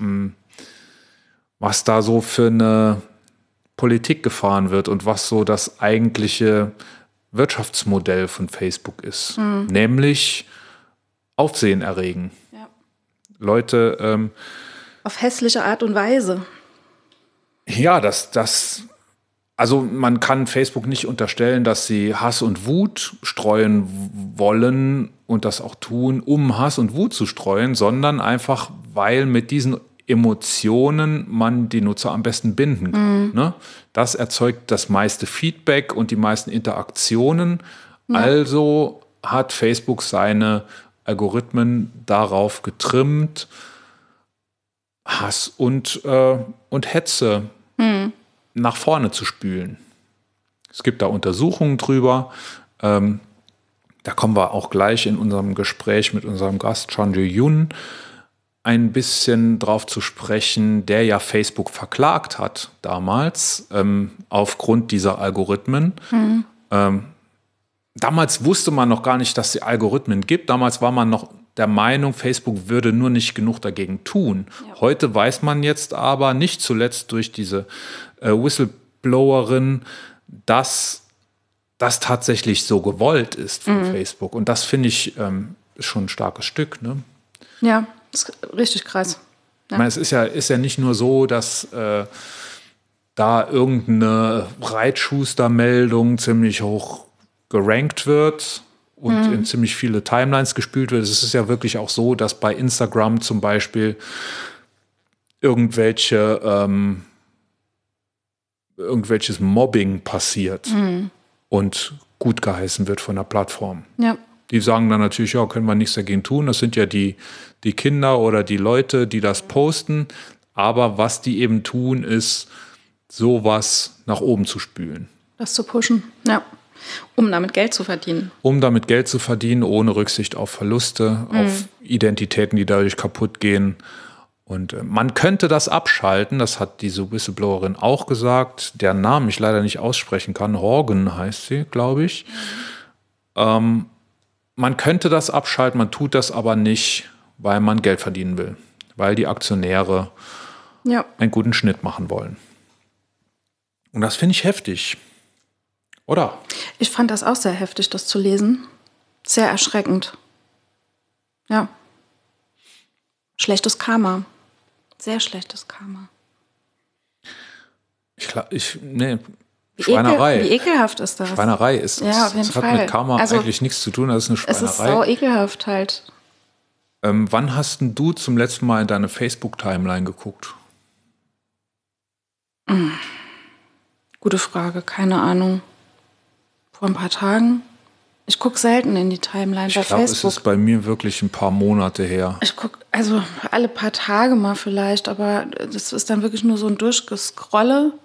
da so für eine Politik gefahren wird und was so das eigentliche Wirtschaftsmodell von Facebook ist. Nämlich Aufsehen erregen. Ja. Leute auf hässliche Art und Weise. Ja, also man kann Facebook nicht unterstellen, dass sie Hass und Wut streuen wollen und das auch tun, um Hass und Wut zu streuen, sondern einfach, weil mit diesen Emotionen man die Nutzer am besten binden kann. Ne? Das erzeugt das meiste Feedback und die meisten Interaktionen. Ja. Also hat Facebook seine Algorithmen darauf getrimmt, Hass und Hetze nach vorne zu spülen. Es gibt da Untersuchungen drüber. Da kommen wir auch gleich in unserem Gespräch mit unserem Gast Chanju Yun ein bisschen drauf zu sprechen, der ja Facebook verklagt hat damals aufgrund dieser Algorithmen. Damals wusste man noch gar nicht, dass es die Algorithmen gibt. Damals war man noch der Meinung, Facebook würde nur nicht genug dagegen tun. Ja. Heute weiß man jetzt aber, nicht zuletzt durch diese Whistleblowerin, dass das tatsächlich so gewollt ist von Facebook. Und das finde ich ist schon ein starkes Stück. Ne? Ja, das ist richtig krass. Ja. Ich meine, es ist ja nicht nur so, dass da irgendeine Reitschuster-Meldung ziemlich hoch gerankt wird und in ziemlich viele Timelines gespült wird. Es ist ja wirklich auch so, dass bei Instagram zum Beispiel irgendwelches Mobbing passiert und gut geheißen wird von der Plattform. Ja. Die sagen dann natürlich, ja, können wir nichts dagegen tun. Das sind ja die Kinder oder die Leute, die das posten. Aber was die eben tun, ist, sowas nach oben zu spülen. Das zu pushen, ja. Um damit Geld zu verdienen. Um damit Geld zu verdienen, ohne Rücksicht auf Verluste, auf Identitäten, die dadurch kaputt gehen. Und man könnte das abschalten, das hat diese Whistleblowerin auch gesagt, deren Namen ich leider nicht aussprechen kann. Horgan heißt sie, glaube ich. Man könnte das abschalten, man tut das aber nicht, weil man Geld verdienen will. Weil die Aktionäre einen guten Schnitt machen wollen. Und das finde ich heftig. Oder? Ich fand das auch sehr heftig, das zu lesen. Sehr erschreckend. Ja. Schlechtes Karma. Sehr schlechtes Karma. Schweinerei. Wie ekelhaft ist das? Schweinerei ist das. Ja, auf jeden das hat Fall. mit Karma eigentlich nichts zu tun, das ist eine Schweinerei. Es ist so ekelhaft halt. Wann hast denn du zum letzten Mal in deine Facebook-Timeline geguckt? Gute Frage, keine Ahnung. Vor ein paar Tagen. Ich gucke selten in die Timeline bei Facebook. Es ist bei mir wirklich ein paar Monate her. Ich gucke also alle paar Tage mal vielleicht, aber das ist dann wirklich nur so ein Durchgescrolle. Und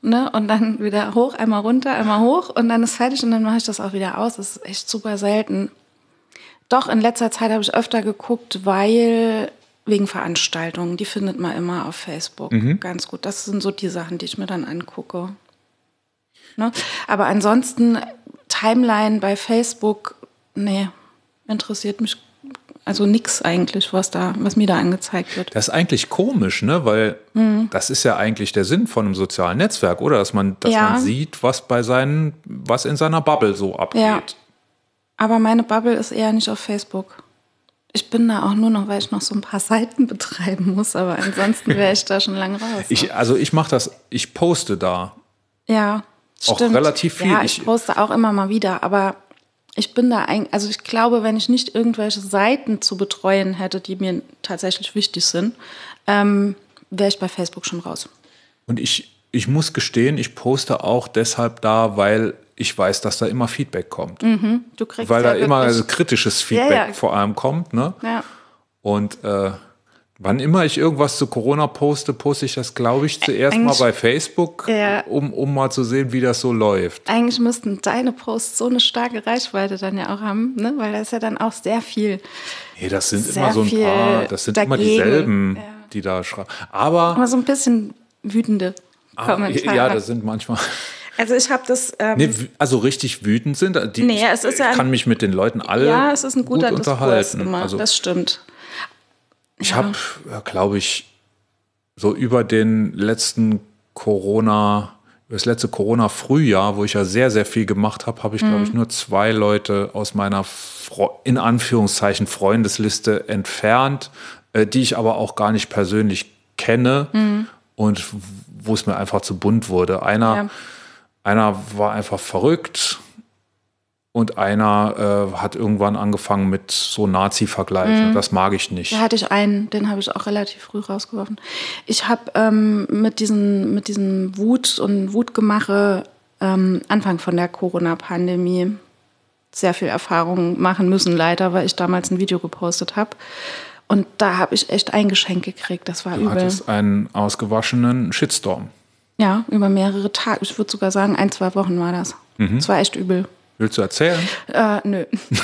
ne? Und dann wieder hoch, einmal runter, einmal hoch und dann ist fertig und dann mache ich das auch wieder aus. Das ist echt super selten. Doch, in letzter Zeit habe ich öfter geguckt, weil wegen Veranstaltungen, die findet man immer auf Facebook ganz gut. Das sind so die Sachen, die ich mir dann angucke. Ne? Aber ansonsten Timeline bei Facebook, nee, interessiert mich also nix eigentlich, was mir da angezeigt wird. Das ist eigentlich komisch, ne? Weil das ist ja eigentlich der Sinn von einem sozialen Netzwerk, oder? Dass man sieht, was in seiner Bubble so abgeht. Ja. Aber meine Bubble ist eher nicht auf Facebook. Ich bin da auch nur noch, weil ich noch so ein paar Seiten betreiben muss, aber ansonsten wäre ich da schon lange raus. Ich mache das, ich poste da. Ja, auch stimmt. relativ viel. Ja, ich poste auch immer mal wieder, aber ich bin da also ich glaube, wenn ich nicht irgendwelche Seiten zu betreuen hätte, die mir tatsächlich wichtig sind, wäre ich bei Facebook schon raus. Und ich muss gestehen, ich poste auch deshalb da, weil ich weiß, dass da immer Feedback kommt. Du kriegst weil da immer kritisches Feedback vor allem kommt. Ne? Ja. Und wann immer ich irgendwas zu Corona poste ich das, glaube ich, zuerst mal bei Facebook, um mal zu sehen, wie das so läuft. Eigentlich müssten deine Posts so eine starke Reichweite dann ja auch haben, ne? Weil da ist ja dann auch sehr viel. Nee, das sind immer so ein paar, das sind immer dieselben, die da schreiben. Aber so ein bisschen wütende Kommentare. Ja, das sind manchmal. Also ich habe das. Also richtig wütend sind die. Nee, es ist ja kann mich mit den Leuten alle ja, es ist ein guter gut Diskurs unterhalten. immer. Also, das stimmt. Ich habe, glaube ich, so über das letzte Corona-Frühjahr, wo ich ja sehr, sehr viel gemacht habe, habe ich, glaube ich, nur 2 Leute aus meiner in Anführungszeichen Freundesliste entfernt, die ich aber auch gar nicht persönlich kenne und wo es mir einfach zu bunt wurde. Einer war einfach verrückt und einer hat irgendwann angefangen mit so Nazi-Vergleichen. Das mag ich nicht. Da hatte ich einen, den habe ich auch relativ früh rausgeworfen. Ich habe mit diesem Wut und Wutgemache Anfang von der Corona-Pandemie sehr viel Erfahrung machen müssen, leider, weil ich damals ein Video gepostet habe. Und da habe ich echt ein Geschenk gekriegt. Das war übel. Du hattest einen ausgewaschenen Shitstorm. Ja, über mehrere Tage. Ich würde sogar sagen, 1-2 Wochen war das. Das war echt übel. Willst du erzählen? Nö.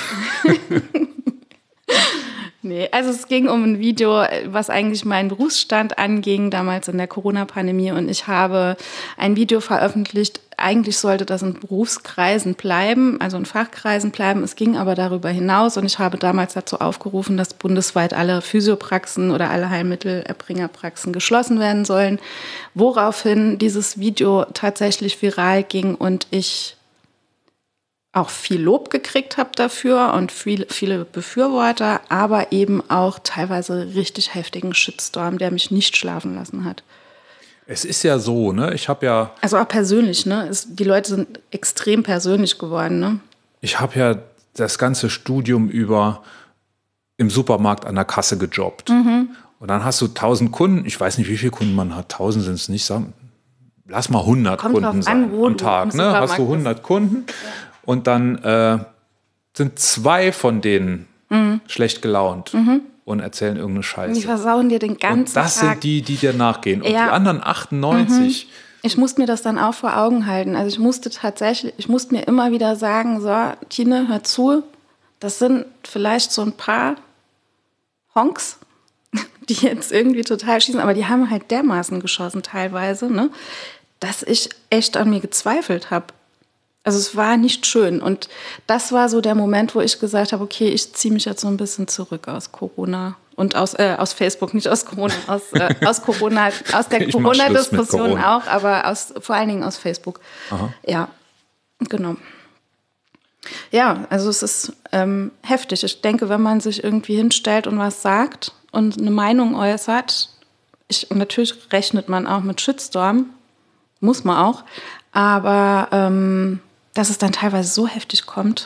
Nee, also es ging um ein Video, was eigentlich meinen Berufsstand anging, damals in der Corona-Pandemie. Und ich habe ein Video veröffentlicht. Eigentlich sollte das in Berufskreisen bleiben, also in Fachkreisen bleiben. Es ging aber darüber hinaus. Und ich habe damals dazu aufgerufen, dass bundesweit alle Physiopraxen oder alle Heilmittelerbringerpraxen geschlossen werden sollen. Woraufhin dieses Video tatsächlich viral ging und ich auch viel Lob gekriegt habe dafür und viele Befürworter, aber eben auch teilweise richtig heftigen Shitstorm, der mich nicht schlafen lassen hat. Es ist ja so, ne? Ich habe ja... Also auch persönlich, ne? Die Leute sind extrem persönlich geworden, ne? Ich habe ja das ganze Studium über im Supermarkt an der Kasse gejobbt. Und dann hast du 1000 Kunden, ich weiß nicht, wie viele Kunden man hat, 1000 sind es nicht, lass mal 100 Kunden sein am Tag, ne? Hast du 100 Kunden. Ja. Und dann sind 2 von denen schlecht gelaunt und erzählen irgendeine Scheiße. Die versauen dir den ganzen Tag. Das sind die dir nachgehen. Und die anderen 98. Ich musste mir das dann auch vor Augen halten. Also ich musste mir immer wieder sagen, so, Tine, hör zu, das sind vielleicht so ein paar Honks, die jetzt irgendwie total schießen, aber die haben halt dermaßen geschossen teilweise, ne, dass ich echt an mir gezweifelt habe. Also es war nicht schön. Und das war so der Moment, wo ich gesagt habe, okay, ich ziehe mich jetzt so ein bisschen zurück aus Corona und aus Facebook, nicht aus Corona, aus Corona, aus der Corona-Diskussion auch, aber vor allen Dingen aus Facebook. Aha. Ja, genau. Ja, also es ist heftig. Ich denke, wenn man sich irgendwie hinstellt und was sagt und eine Meinung äußert, natürlich rechnet man auch mit Shitstorm, muss man auch, aber dass es dann teilweise so heftig kommt,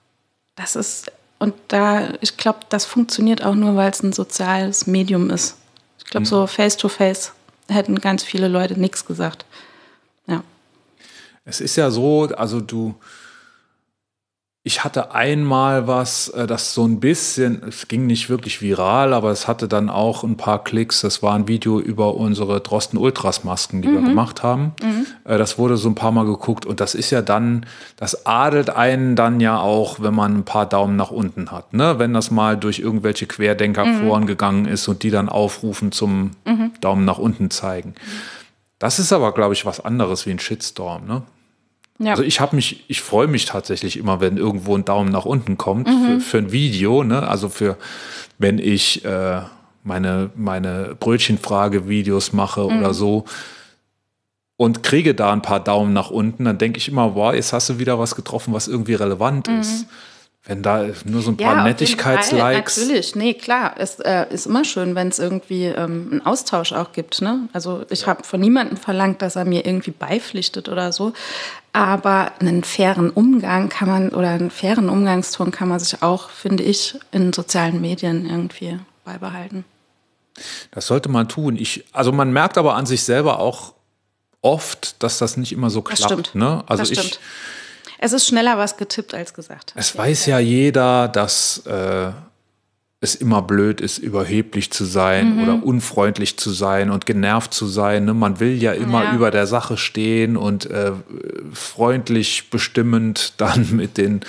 ich glaube, das funktioniert auch nur, weil es ein soziales Medium ist. Ich glaube, so face-to-face hätten ganz viele Leute nichts gesagt. Ja. Es ist ja so, also Ich hatte einmal was, das so ein bisschen, es ging nicht wirklich viral, aber es hatte dann auch ein paar Klicks. Das war ein Video über unsere Drosten Ultras Masken, die wir gemacht haben. Das wurde so ein paar Mal geguckt und das ist ja dann, das adelt einen dann ja auch, wenn man ein paar Daumen nach unten hat. Ne? Wenn das mal durch irgendwelche Querdenker-Foren gegangen ist und die dann aufrufen zum Daumen nach unten zeigen. Das ist aber, glaube ich, was anderes wie ein Shitstorm, ne? Ja. Also ich freue mich tatsächlich immer, wenn irgendwo ein Daumen nach unten kommt für ein Video, ne? Also wenn ich meine Brötchenfrage-Videos mache oder so und kriege da ein paar Daumen nach unten, dann denke ich immer, wow, jetzt hast du wieder was getroffen, was irgendwie relevant ist. Wenn da nur so ein paar Nettigkeitslikes. Natürlich, nee, klar. Es ist immer schön, wenn es irgendwie einen Austausch auch gibt. Ne? Also ich habe von niemandem verlangt, dass er mir irgendwie beipflichtet oder so. Aber einen fairen Umgang einen fairen Umgangston kann man sich auch, finde ich, in sozialen Medien irgendwie beibehalten. Das sollte man tun. Also man merkt aber an sich selber auch oft, dass das nicht immer so klappt. Das stimmt. Ne? Also das stimmt. Es ist schneller was getippt als gesagt. Es weiß ja jeder, dass es immer blöd ist, überheblich zu sein oder unfreundlich zu sein und genervt zu sein. Ne? Man will ja immer über der Sache stehen und freundlich bestimmend dann mit den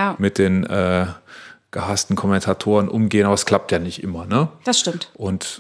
gehassten Kommentatoren umgehen. Aber es klappt ja nicht immer. Ne? Das stimmt. Und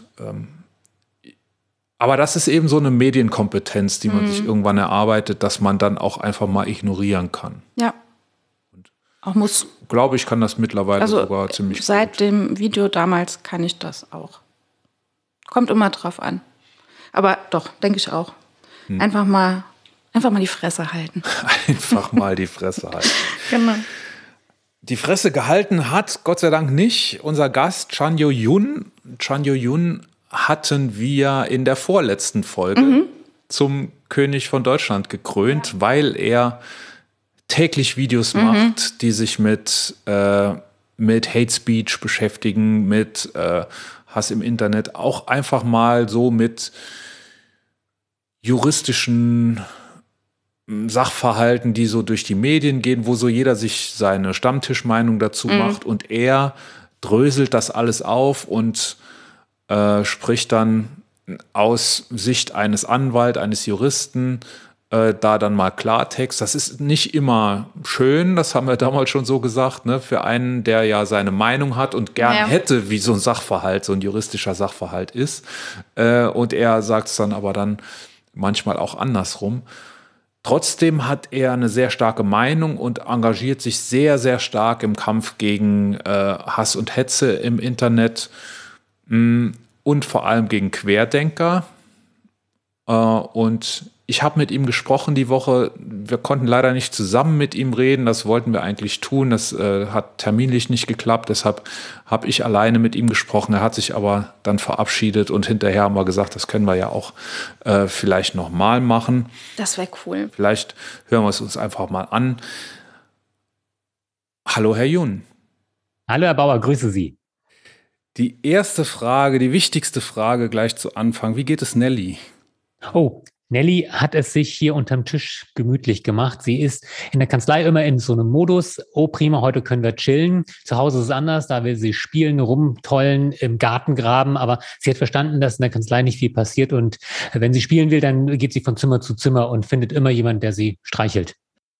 aber das ist eben so eine Medienkompetenz, die man sich irgendwann erarbeitet, dass man dann auch einfach mal ignorieren kann. Ja. Und auch muss. Glaube ich, kann das mittlerweile sogar ziemlich gut. Seit dem Video damals kann ich das auch. Kommt immer drauf an. Aber doch, denke ich auch. Einfach mal die Fresse halten. Einfach mal die Fresse halten. Genau. Die Fresse gehalten hat, Gott sei Dank nicht, unser Gast Chan Yo-Jun. Chan Yo-Jun hatten wir in der vorletzten Folge zum König von Deutschland gekrönt, weil er täglich Videos macht, die sich mit Hate Speech beschäftigen, mit Hass im Internet, auch einfach mal so mit juristischen Sachverhalten, die so durch die Medien gehen, wo so jeder sich seine Stammtischmeinung dazu macht und er dröselt das alles auf und spricht dann aus Sicht eines Anwalts, eines Juristen, da dann mal Klartext. Das ist nicht immer schön, das haben wir damals schon so gesagt, ne? Für einen, der ja seine Meinung hat und gern hätte, wie so ein Sachverhalt, so ein juristischer Sachverhalt ist. Und er sagt es dann aber dann manchmal auch andersrum. Trotzdem hat er eine sehr starke Meinung und engagiert sich sehr, sehr stark im Kampf gegen Hass und Hetze im Internet. Und vor allem gegen Querdenker. Und ich habe mit ihm gesprochen die Woche. Wir konnten leider nicht zusammen mit ihm reden. Das wollten wir eigentlich tun. Das hat terminlich nicht geklappt. Deshalb habe ich alleine mit ihm gesprochen. Er hat sich aber dann verabschiedet und hinterher haben wir gesagt, das können wir ja auch vielleicht nochmal machen. Das wäre cool. Vielleicht hören wir es uns einfach mal an. Hallo, Herr Jun. Hallo, Herr Bauer, grüße Sie. Die erste Frage, die wichtigste Frage gleich zu Anfang. Wie geht es Nelly? Oh, Nelly hat es sich hier unterm Tisch gemütlich gemacht. Sie ist in der Kanzlei immer in so einem Modus. Oh, prima, heute können wir chillen. Zu Hause ist es anders. Da will sie spielen, rumtollen, im Garten graben. Aber sie hat verstanden, dass in der Kanzlei nicht viel passiert. Und wenn sie spielen will, dann geht sie von Zimmer zu Zimmer und findet immer jemanden, der sie streichelt.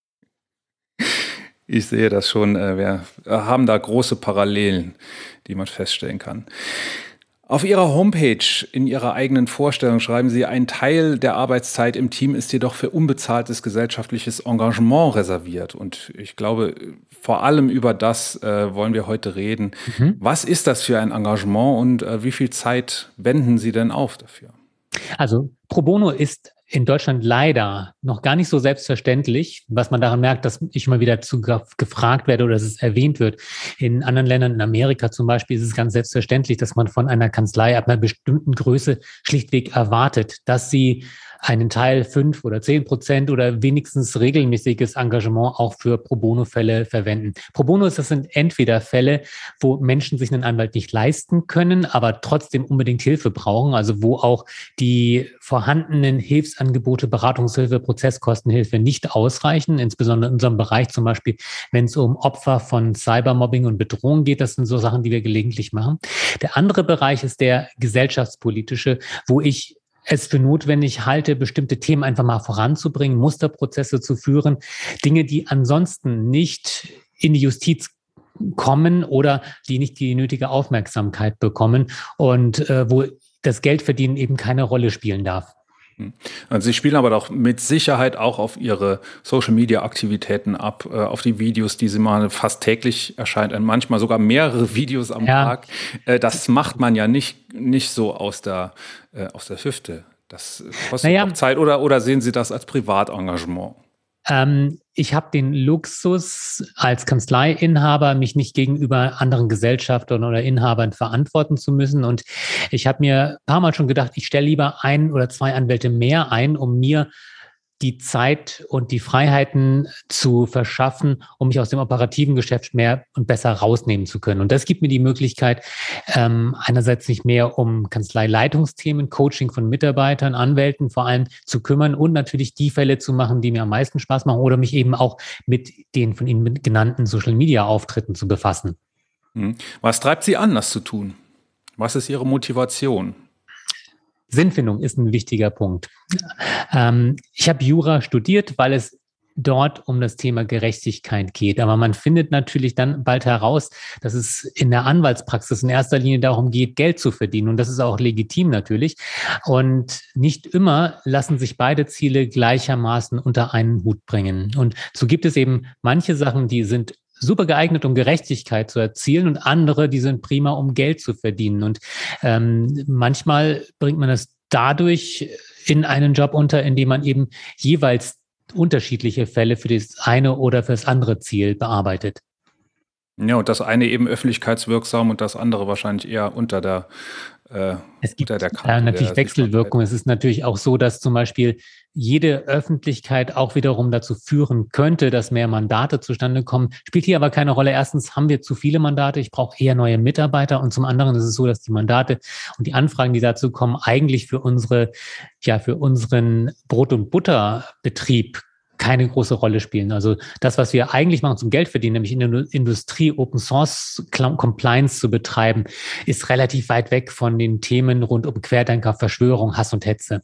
Ich sehe das schon. Wir haben da große Parallelen, die man feststellen kann. Auf Ihrer Homepage, in Ihrer eigenen Vorstellung, schreiben Sie, ein Teil der Arbeitszeit im Team ist jedoch für unbezahltes gesellschaftliches Engagement reserviert. Und ich glaube, vor allem über das wollen wir heute reden. Was ist das für ein Engagement und wie viel Zeit wenden Sie denn auf dafür? Also Pro Bono ist in Deutschland leider noch gar nicht so selbstverständlich, was man daran merkt, dass ich mal wieder gefragt werde oder dass es erwähnt wird. In anderen Ländern, in Amerika zum Beispiel, ist es ganz selbstverständlich, dass man von einer Kanzlei ab einer bestimmten Größe schlichtweg erwartet, dass sie einen Teil 5 oder 10% oder wenigstens regelmäßiges Engagement auch für Pro-Bono-Fälle verwenden. Pro-Bono, das sind entweder Fälle, wo Menschen sich einen Anwalt nicht leisten können, aber trotzdem unbedingt Hilfe brauchen, also wo auch die vorhandenen Hilfsangebote, Beratungshilfe, Prozesskostenhilfe nicht ausreichen, insbesondere in unserem Bereich zum Beispiel, wenn es um Opfer von Cybermobbing und Bedrohung geht. Das sind so Sachen, die wir gelegentlich machen. Der andere Bereich ist der gesellschaftspolitische, wo ich es für notwendig halte, bestimmte Themen einfach mal voranzubringen, Musterprozesse zu führen, Dinge, die ansonsten nicht in die Justiz kommen oder die nicht die nötige Aufmerksamkeit bekommen und wo das Geldverdienen eben keine Rolle spielen darf. Also Sie spielen aber doch mit Sicherheit auch auf Ihre Social-Media-Aktivitäten ab, auf die Videos, die Sie machen. Fast täglich erscheint manchmal sogar mehrere Videos am Tag. Das macht man ja nicht so aus der Hüfte. Das kostet auch Zeit. Oder sehen Sie das als Privatengagement? Ich habe den Luxus als Kanzleiinhaber, mich nicht gegenüber anderen Gesellschaftern oder Inhabern verantworten zu müssen. Und ich habe mir ein paar Mal schon gedacht, ich stelle lieber 1 oder 2 Anwälte mehr ein, um mir die Zeit und die Freiheiten zu verschaffen, um mich aus dem operativen Geschäft mehr und besser rausnehmen zu können. Und das gibt mir die Möglichkeit, einerseits sich mehr um Kanzleileitungsthemen, Coaching von Mitarbeitern, Anwälten vor allem zu kümmern und natürlich die Fälle zu machen, die mir am meisten Spaß machen oder mich eben auch mit den von Ihnen genannten Social-Media-Auftritten zu befassen. Was treibt Sie an, das zu tun? Was ist Ihre Motivation? Sinnfindung ist ein wichtiger Punkt. Ich habe Jura studiert, weil es dort um das Thema Gerechtigkeit geht. Aber man findet natürlich dann bald heraus, dass es in der Anwaltspraxis in erster Linie darum geht, Geld zu verdienen. Und das ist auch legitim natürlich. Und nicht immer lassen sich beide Ziele gleichermaßen unter einen Hut bringen. Und so gibt es eben manche Sachen, die sind super geeignet, um Gerechtigkeit zu erzielen und andere, die sind prima, um Geld zu verdienen. Und manchmal bringt man das dadurch in einen Job unter, indem man eben jeweils unterschiedliche Fälle für das eine oder für das andere Ziel bearbeitet. Ja, und das eine eben öffentlichkeitswirksam und das andere wahrscheinlich eher unter der Es gibt natürlich Wechselwirkung. Es ist natürlich auch so, dass zum Beispiel jede Öffentlichkeit auch wiederum dazu führen könnte, dass mehr Mandate zustande kommen. Spielt hier aber keine Rolle. Erstens haben wir zu viele Mandate. Ich brauche eher neue Mitarbeiter. Und zum anderen ist es so, dass die Mandate und die Anfragen, die dazu kommen, eigentlich für unseren Brot- und Butterbetrieb keine große Rolle spielen. Also das, was wir eigentlich machen zum Geld verdienen, nämlich in der Industrie Open Source Compliance zu betreiben, ist relativ weit weg von den Themen rund um Querdenker, Verschwörung, Hass und Hetze.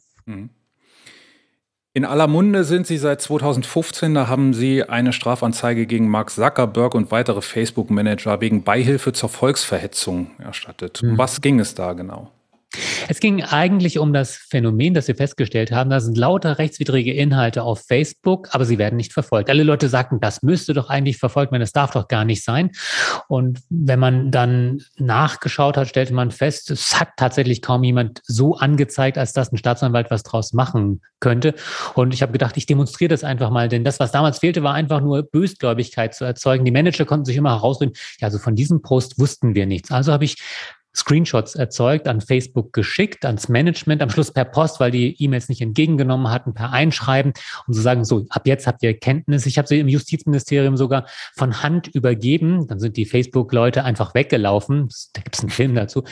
In aller Munde sind Sie seit 2015, da haben Sie eine Strafanzeige gegen Mark Zuckerberg und weitere Facebook-Manager wegen Beihilfe zur Volksverhetzung erstattet. Um was ging es da genau? Es ging eigentlich um das Phänomen, das wir festgestellt haben. Da sind lauter rechtswidrige Inhalte auf Facebook, aber sie werden nicht verfolgt. Alle Leute sagten, das müsste doch eigentlich verfolgt werden, das darf doch gar nicht sein. Und wenn man dann nachgeschaut hat, stellte man fest, es hat tatsächlich kaum jemand so angezeigt, als dass ein Staatsanwalt was draus machen könnte. Und ich habe gedacht, ich demonstriere das einfach mal, denn das, was damals fehlte, war einfach nur Bösgläubigkeit zu erzeugen. Die Manager konnten sich immer herausreden, ja, also von diesem Post wussten wir nichts. Also habe ich Screenshots erzeugt, an Facebook geschickt, ans Management, am Schluss per Post, weil die E-Mails nicht entgegengenommen hatten, per Einschreiben und zu sagen, so, ab jetzt habt ihr Kenntnis. Ich habe sie im Justizministerium sogar von Hand übergeben. Dann sind die Facebook-Leute einfach weggelaufen. Da gibt es einen Film dazu.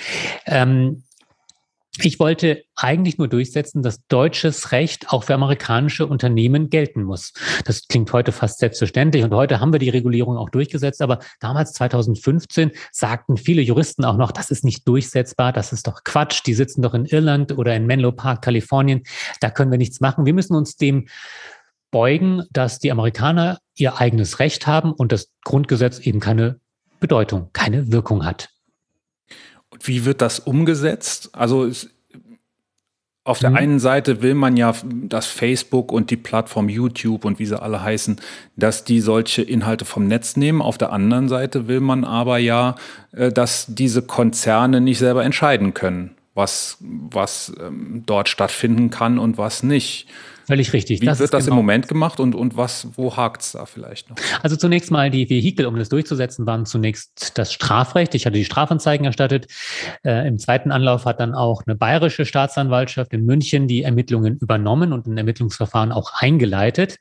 Ich wollte eigentlich nur durchsetzen, dass deutsches Recht auch für amerikanische Unternehmen gelten muss. Das klingt heute fast selbstverständlich und heute haben wir die Regulierung auch durchgesetzt, aber damals 2015 sagten viele Juristen auch noch, das ist nicht durchsetzbar, das ist doch Quatsch, die sitzen doch in Irland oder in Menlo Park, Kalifornien, da können wir nichts machen. Wir müssen uns dem beugen, dass die Amerikaner ihr eigenes Recht haben und das Grundgesetz eben keine Bedeutung, keine Wirkung hat. Und wie wird das umgesetzt? Also auf der einen Seite will man ja, dass Facebook und die Plattform YouTube und wie sie alle heißen, dass die solche Inhalte vom Netz nehmen. Auf der anderen Seite will man aber ja, dass diese Konzerne nicht selber entscheiden können, was dort stattfinden kann und was nicht. Völlig richtig. Wie wird das im Moment gemacht und wo hakt es da vielleicht noch? Also zunächst mal die Vehikel, um das durchzusetzen, waren zunächst das Strafrecht. Ich hatte die Strafanzeigen erstattet. Im zweiten Anlauf hat dann auch eine bayerische Staatsanwaltschaft in München die Ermittlungen übernommen und ein Ermittlungsverfahren auch eingeleitet.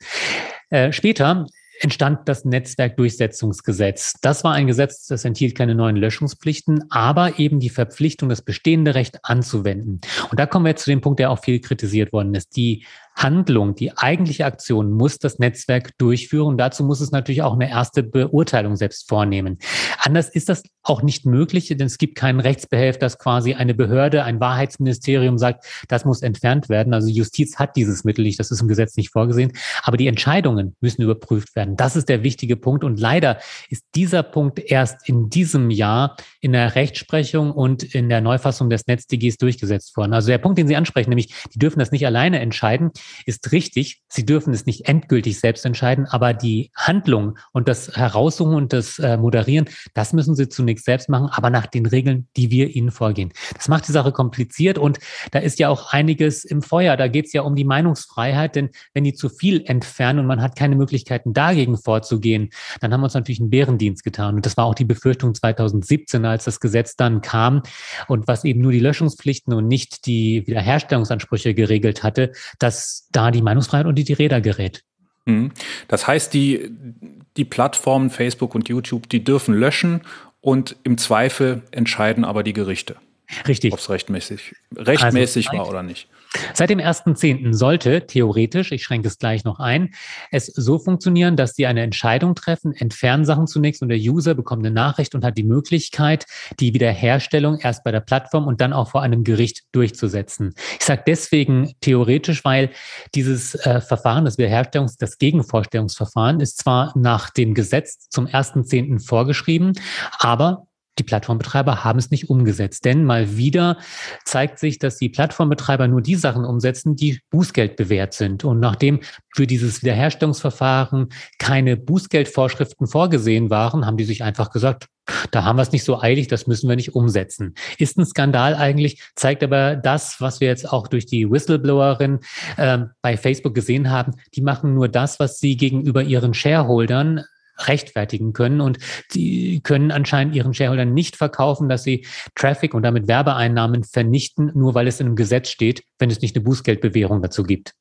Später entstand das Netzwerkdurchsetzungsgesetz. Das war ein Gesetz, das enthielt keine neuen Löschungspflichten, aber eben die Verpflichtung, das bestehende Recht anzuwenden. Und da kommen wir jetzt zu dem Punkt, der auch viel kritisiert worden ist. Die Handlung, die eigentliche Aktion muss das Netzwerk durchführen. Dazu muss es natürlich auch eine erste Beurteilung selbst vornehmen. Anders ist das auch nicht möglich, denn es gibt keinen Rechtsbehelf, dass quasi eine Behörde, ein Wahrheitsministerium sagt, das muss entfernt werden. Also Justiz hat dieses Mittel nicht, das ist im Gesetz nicht vorgesehen. Aber die Entscheidungen müssen überprüft werden. Das ist der wichtige Punkt. Und leider ist dieser Punkt erst in diesem Jahr in der Rechtsprechung und in der Neufassung des NetzDGs durchgesetzt worden. Also der Punkt, den Sie ansprechen, nämlich die dürfen das nicht alleine entscheiden, ist richtig. Sie dürfen es nicht endgültig selbst entscheiden, aber die Handlung und das Heraussuchen und das Moderieren, das müssen Sie zunächst selbst machen, aber nach den Regeln, die wir Ihnen vorgehen. Das macht die Sache kompliziert und da ist ja auch einiges im Feuer. Da geht es ja um die Meinungsfreiheit, denn wenn die zu viel entfernen und man hat keine Möglichkeiten, dagegen vorzugehen, dann haben wir uns natürlich einen Bärendienst getan. Und das war auch die Befürchtung 2017, als das Gesetz dann kam und was eben nur die Löschungspflichten und nicht die Wiederherstellungsansprüche geregelt hatte, dass da die Meinungsfreiheit unter die Räder gerät. Das heißt, die Plattformen Facebook und YouTube, die dürfen löschen und im Zweifel entscheiden aber die Gerichte. Richtig. Ob es rechtmäßig war oder nicht. Seit dem 1.10. sollte theoretisch, ich schränke es gleich noch ein, es so funktionieren, dass Sie eine Entscheidung treffen, entfernen Sachen zunächst und der User bekommt eine Nachricht und hat die Möglichkeit, die Wiederherstellung erst bei der Plattform und dann auch vor einem Gericht durchzusetzen. Ich sage deswegen theoretisch, weil dieses Verfahren, das Gegenvorstellungsverfahren ist zwar nach dem Gesetz zum 1.10. vorgeschrieben, aber die Plattformbetreiber haben es nicht umgesetzt, denn mal wieder zeigt sich, dass die Plattformbetreiber nur die Sachen umsetzen, die Bußgeld bewährt sind. Und nachdem für dieses Wiederherstellungsverfahren keine Bußgeldvorschriften vorgesehen waren, haben die sich einfach gesagt, da haben wir es nicht so eilig, das müssen wir nicht umsetzen. Ist ein Skandal eigentlich, zeigt aber das, was wir jetzt auch durch die Whistleblowerin bei Facebook gesehen haben. Die machen nur das, was sie gegenüber ihren Shareholdern rechtfertigen können und die können anscheinend ihren Shareholdern nicht verkaufen, dass sie Traffic und damit Werbeeinnahmen vernichten, nur weil es in einem Gesetz steht, wenn es nicht eine Bußgeldbewährung dazu gibt.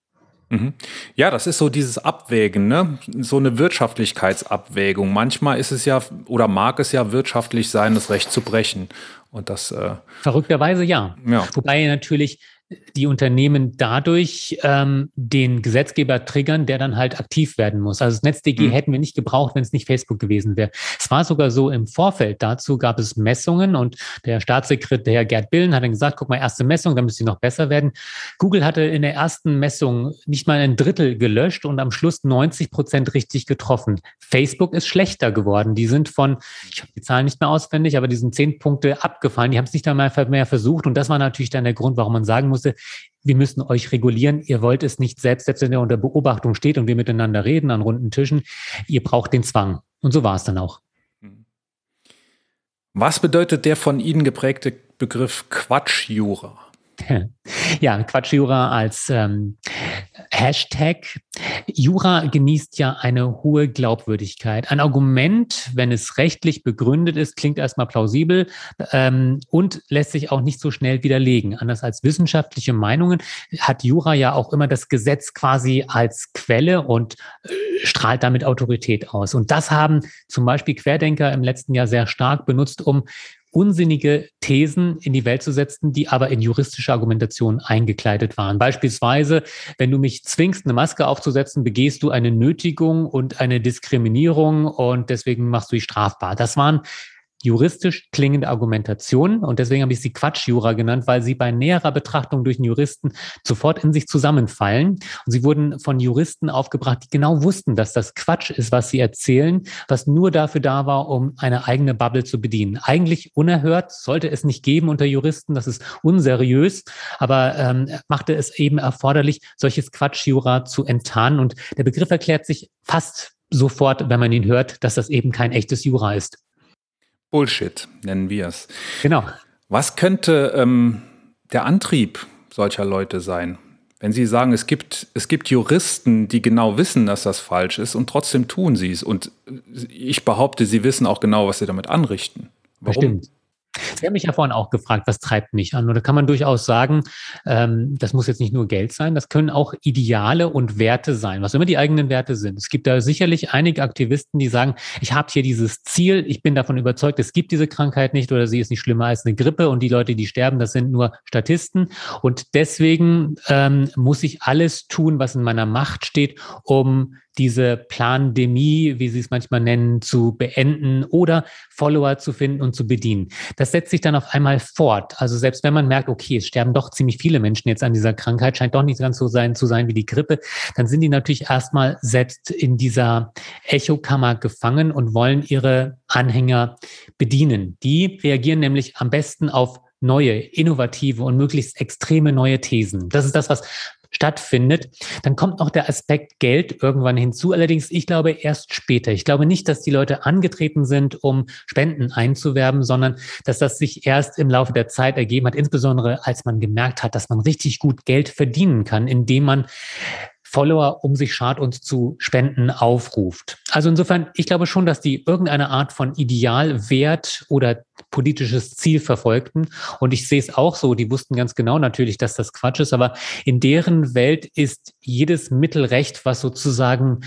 Ja, das ist so dieses Abwägen, ne? So eine Wirtschaftlichkeitsabwägung. Manchmal ist es ja oder mag es ja wirtschaftlich sein, das Recht zu brechen. Und das verrückterweise ja. Wobei natürlich die Unternehmen dadurch den Gesetzgeber triggern, der dann halt aktiv werden muss. Also das NetzDG hätten wir nicht gebraucht, wenn es nicht Facebook gewesen wäre. Es war sogar so, im Vorfeld dazu gab es Messungen und der Staatssekretär Gerd Billen hat dann gesagt, guck mal, erste Messung, dann müsste sie noch besser werden. Google hatte in der ersten Messung nicht mal ein Drittel gelöscht und am Schluss 90% richtig getroffen. Facebook ist schlechter geworden. Die sind ich habe die Zahlen nicht mehr auswendig, aber die sind 10 Punkte abgefallen. Die haben es nicht einmal mehr versucht und das war natürlich dann der Grund, warum man sagen musste, wir müssen euch regulieren. Ihr wollt es nicht selbst wenn ihr unter Beobachtung steht und wir miteinander reden an runden Tischen. Ihr braucht den Zwang. Und so war es dann auch. Was bedeutet der von Ihnen geprägte Begriff Quatschjura? Ja, Quatschjura als Hashtag. Jura genießt ja eine hohe Glaubwürdigkeit. Ein Argument, wenn es rechtlich begründet ist, klingt erstmal plausibel und lässt sich auch nicht so schnell widerlegen. Anders als wissenschaftliche Meinungen hat Jura ja auch immer das Gesetz quasi als Quelle und strahlt damit Autorität aus. Und das haben zum Beispiel Querdenker im letzten Jahr sehr stark benutzt, um unsinnige Thesen in die Welt zu setzen, die aber in juristische Argumentation eingekleidet waren. Beispielsweise, wenn du mich zwingst, eine Maske aufzusetzen, begehst du eine Nötigung und eine Diskriminierung und deswegen machst du dich strafbar. Das waren juristisch klingende Argumentationen und deswegen habe ich sie Quatschjura genannt, weil sie bei näherer Betrachtung durch einen Juristen sofort in sich zusammenfallen. Und sie wurden von Juristen aufgebracht, die genau wussten, dass das Quatsch ist, was sie erzählen, was nur dafür da war, um eine eigene Bubble zu bedienen. Eigentlich unerhört, sollte es nicht geben unter Juristen, das ist unseriös, aber machte es eben erforderlich, solches Quatschjura zu enttarnen. Und der Begriff erklärt sich fast sofort, wenn man ihn hört, dass das eben kein echtes Jura ist. Bullshit, nennen wir es. Genau. Was könnte der Antrieb solcher Leute sein? Wenn Sie sagen, es gibt Juristen, die genau wissen, dass das falsch ist und trotzdem tun sie es. Und ich behaupte, sie wissen auch genau, was sie damit anrichten. Warum? Bestimmt. Sie haben mich ja vorhin auch gefragt, was treibt mich an? Oder kann man durchaus sagen, das muss jetzt nicht nur Geld sein, das können auch Ideale und Werte sein, was immer die eigenen Werte sind. Es gibt da sicherlich einige Aktivisten, die sagen, ich habe hier dieses Ziel, ich bin davon überzeugt, es gibt diese Krankheit nicht oder sie ist nicht schlimmer als eine Grippe und die Leute, die sterben, das sind nur Statisten. Und deswegen muss ich alles tun, was in meiner Macht steht, um diese Plandemie, wie Sie es manchmal nennen, zu beenden oder Follower zu finden und zu bedienen. Das setzt sich dann auf einmal fort. Also selbst wenn man merkt, okay, es sterben doch ziemlich viele Menschen jetzt an dieser Krankheit, scheint doch nicht ganz so zu sein wie die Grippe, dann sind die natürlich erstmal selbst in dieser Echokammer gefangen und wollen ihre Anhänger bedienen. Die reagieren nämlich am besten auf neue, innovative und möglichst extreme neue Thesen. Das ist das, was stattfindet. Dann kommt noch der Aspekt Geld irgendwann hinzu. Allerdings, ich glaube, erst später. Ich glaube nicht, dass die Leute angetreten sind, um Spenden einzuwerben, sondern dass das sich erst im Laufe der Zeit ergeben hat, insbesondere als man gemerkt hat, dass man richtig gut Geld verdienen kann, indem man Follower um sich schart und zu Spenden aufruft. Also insofern, ich glaube schon, dass die irgendeine Art von Ideal, Wert oder politisches Ziel verfolgten. Und ich sehe es auch so, die wussten ganz genau natürlich, dass das Quatsch ist, aber in deren Welt ist jedes Mittel recht, was sozusagen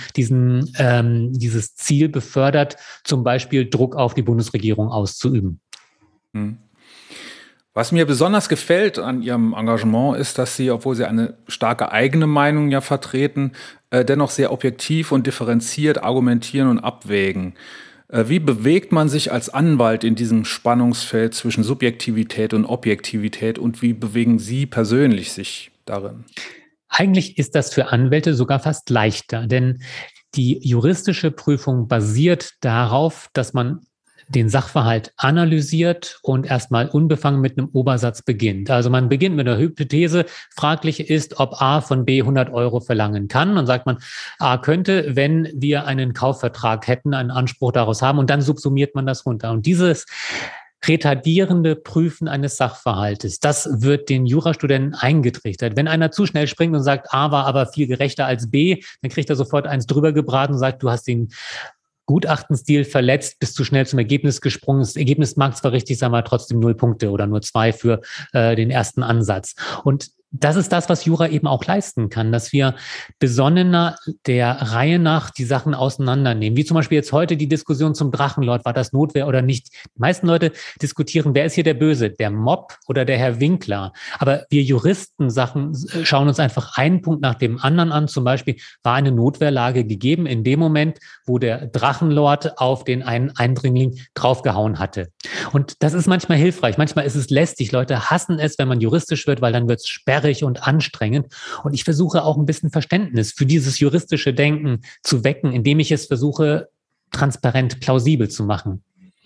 dieses Ziel befördert, zum Beispiel Druck auf die Bundesregierung auszuüben. Hm. Was mir besonders gefällt an Ihrem Engagement ist, dass Sie, obwohl Sie eine starke eigene Meinung ja vertreten, dennoch sehr objektiv und differenziert argumentieren und abwägen. Wie bewegt man sich als Anwalt in diesem Spannungsfeld zwischen Subjektivität und Objektivität und wie bewegen Sie persönlich sich darin? Eigentlich ist das für Anwälte sogar fast leichter, denn die juristische Prüfung basiert darauf, dass man den Sachverhalt analysiert und erstmal unbefangen mit einem Obersatz beginnt. Also man beginnt mit einer Hypothese, fraglich ist, ob A von B 100 Euro verlangen kann. Dann sagt man, A könnte, wenn wir einen Kaufvertrag hätten, einen Anspruch daraus haben und dann subsumiert man das runter. Und dieses retardierende Prüfen eines Sachverhaltes, das wird den Jurastudenten eingetrichtert. Wenn einer zu schnell springt und sagt, A war aber viel gerechter als B, dann kriegt er sofort eins drüber gebraten und sagt, du hast den Gutachtenstil verletzt, bist zu schnell zum Ergebnis gesprungen. Das Ergebnis mag zwar richtig sein, aber trotzdem 0 Punkte oder nur 2 für den ersten Ansatz. Und das ist das, was Jura eben auch leisten kann, dass wir besonnener der Reihe nach die Sachen auseinandernehmen. Wie zum Beispiel jetzt heute die Diskussion zum Drachenlord, war das Notwehr oder nicht? Die meisten Leute diskutieren, wer ist hier der Böse, der Mob oder der Herr Winkler? Aber wir Juristen schauen uns einfach einen Punkt nach dem anderen an. Zum Beispiel war eine Notwehrlage gegeben in dem Moment, wo der Drachenlord auf den einen Eindringling draufgehauen hatte. Und das ist manchmal hilfreich, manchmal ist es lästig. Leute hassen es, wenn man juristisch wird, weil dann wird es sperrig und anstrengend. Und ich versuche auch ein bisschen Verständnis für dieses juristische Denken zu wecken, indem ich es versuche, transparent, plausibel zu machen.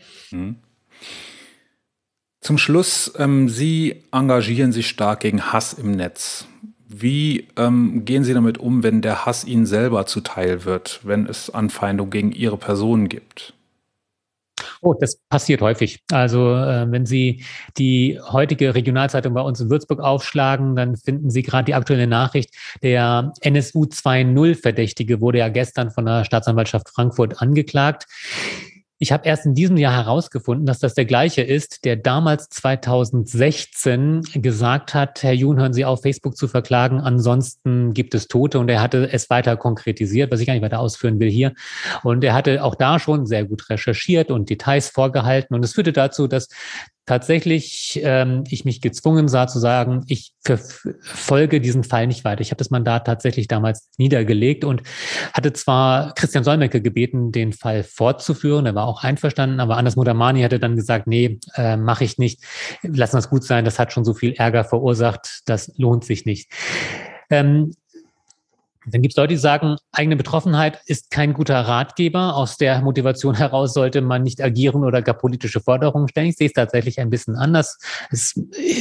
Zum Schluss, Sie engagieren sich stark gegen Hass im Netz. Wie gehen Sie damit um, wenn der Hass Ihnen selber zuteil wird, wenn es Anfeindungen gegen Ihre Person gibt? Oh, das passiert häufig. Also wenn Sie die heutige Regionalzeitung bei uns in Würzburg aufschlagen, dann finden Sie gerade die aktuelle Nachricht, der NSU 2.0 Verdächtige wurde ja gestern von der Staatsanwaltschaft Frankfurt angeklagt. Ich habe erst in diesem Jahr herausgefunden, dass das der gleiche ist, der damals 2016 gesagt hat, Herr Jun, hören Sie auf, Facebook zu verklagen, ansonsten gibt es Tote. Und er hatte es weiter konkretisiert, was ich gar nicht weiter ausführen will hier. Und er hatte auch da schon sehr gut recherchiert und Details vorgehalten. Und es führte dazu, dass tatsächlich ich mich gezwungen sah zu sagen, ich verfolge diesen Fall nicht weiter. Ich habe das Mandat tatsächlich damals niedergelegt und hatte zwar Christian Solmecke gebeten, den Fall fortzuführen, er war auch einverstanden, aber Anas Modamani hatte dann gesagt, nee, mache ich nicht, lass das gut sein, das hat schon so viel Ärger verursacht, das lohnt sich nicht. Dann gibt es Leute, die sagen, eigene Betroffenheit ist kein guter Ratgeber. Aus der Motivation heraus sollte man nicht agieren oder gar politische Forderungen stellen. Ich sehe es tatsächlich ein bisschen anders. Es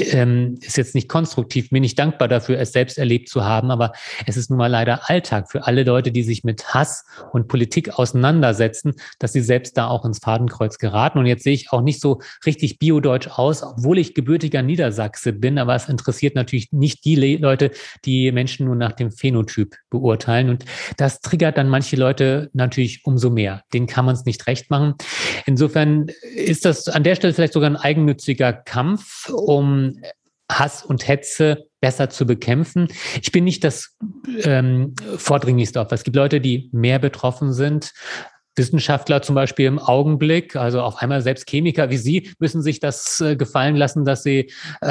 ist jetzt nicht konstruktiv, bin ich dankbar dafür, es selbst erlebt zu haben, aber es ist nun mal leider Alltag für alle Leute, die sich mit Hass und Politik auseinandersetzen, dass sie selbst da auch ins Fadenkreuz geraten. Und jetzt sehe ich auch nicht so richtig biodeutsch aus, obwohl ich gebürtiger Niedersachse bin, aber es interessiert natürlich nicht die Leute, die Menschen nur nach dem Phänotyp beurteilen. Und das triggert dann manche Leute natürlich umso mehr. Denen kann man es nicht recht machen. Insofern ist das an der Stelle vielleicht sogar ein eigennütziger Kampf, um Hass und Hetze besser zu bekämpfen. Ich bin nicht das vordringlichste Opfer. Es gibt Leute, die mehr betroffen sind. Wissenschaftler zum Beispiel im Augenblick, also auf einmal selbst Chemiker wie Sie, müssen sich das gefallen lassen, dass sie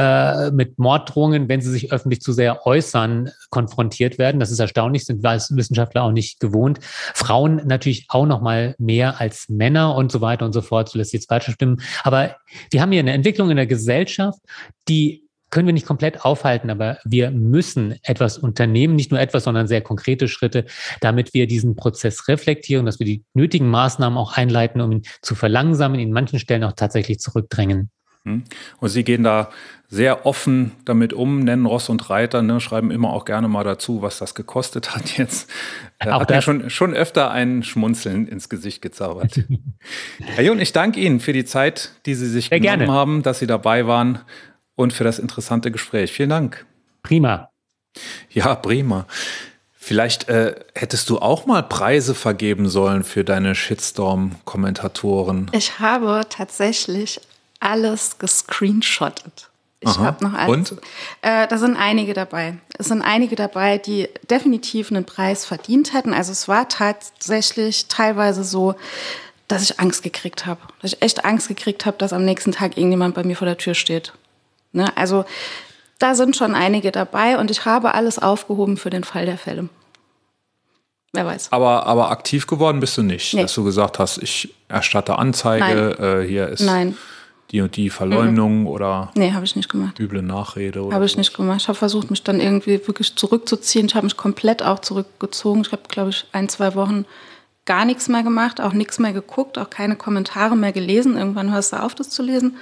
mit Morddrohungen, wenn sie sich öffentlich zu sehr äußern, konfrontiert werden. Das ist erstaunlich, sind wir als Wissenschaftler auch nicht gewohnt. Frauen natürlich auch noch mal mehr als Männer und so weiter und so fort, so lässt sich jetzt falsch stimmen. Aber wir haben hier eine Entwicklung in der Gesellschaft, die können wir nicht komplett aufhalten, aber wir müssen etwas unternehmen, nicht nur etwas, sondern sehr konkrete Schritte, damit wir diesen Prozess reflektieren, dass wir die nötigen Maßnahmen auch einleiten, um ihn zu verlangsamen, ihn in manchen Stellen auch tatsächlich zurückdrängen. Und Sie gehen da sehr offen damit um, nennen Ross und Reiter, ne, schreiben immer auch gerne mal dazu, was das gekostet hat jetzt. Hat mir schon öfter ein Schmunzeln ins Gesicht gezaubert. Herr Jun, ich danke Ihnen für die Zeit, die Sie sich genommen haben, dass Sie dabei waren. Und für das interessante Gespräch. Vielen Dank. Prima. Ja, prima. Vielleicht hättest du auch mal Preise vergeben sollen für deine Shitstorm-Kommentatoren. Ich habe tatsächlich alles gescreenshottet. Ich habe noch alles. Und? Da sind einige dabei. Es sind einige dabei, die definitiv einen Preis verdient hätten. Also es war tatsächlich teilweise so, dass ich Angst gekriegt habe. Dass ich echt Angst gekriegt habe, dass am nächsten Tag irgendjemand bei mir vor der Tür steht. Ne, also da sind schon einige dabei und ich habe alles aufgehoben für den Fall der Fälle. Wer weiß. Aber aktiv geworden bist du nicht, dass du gesagt hast, ich erstatte Anzeige, hier ist die und die Verleumdung oder habe ich nicht gemacht. Üble Nachrede. Habe ich nicht gemacht. Ich habe versucht, mich dann irgendwie wirklich zurückzuziehen. Ich habe mich komplett auch zurückgezogen. Ich habe, glaube ich, 1-2 Wochen gar nichts mehr gemacht, auch nichts mehr geguckt, auch keine Kommentare mehr gelesen. Irgendwann hörst du auf, das zu lesen.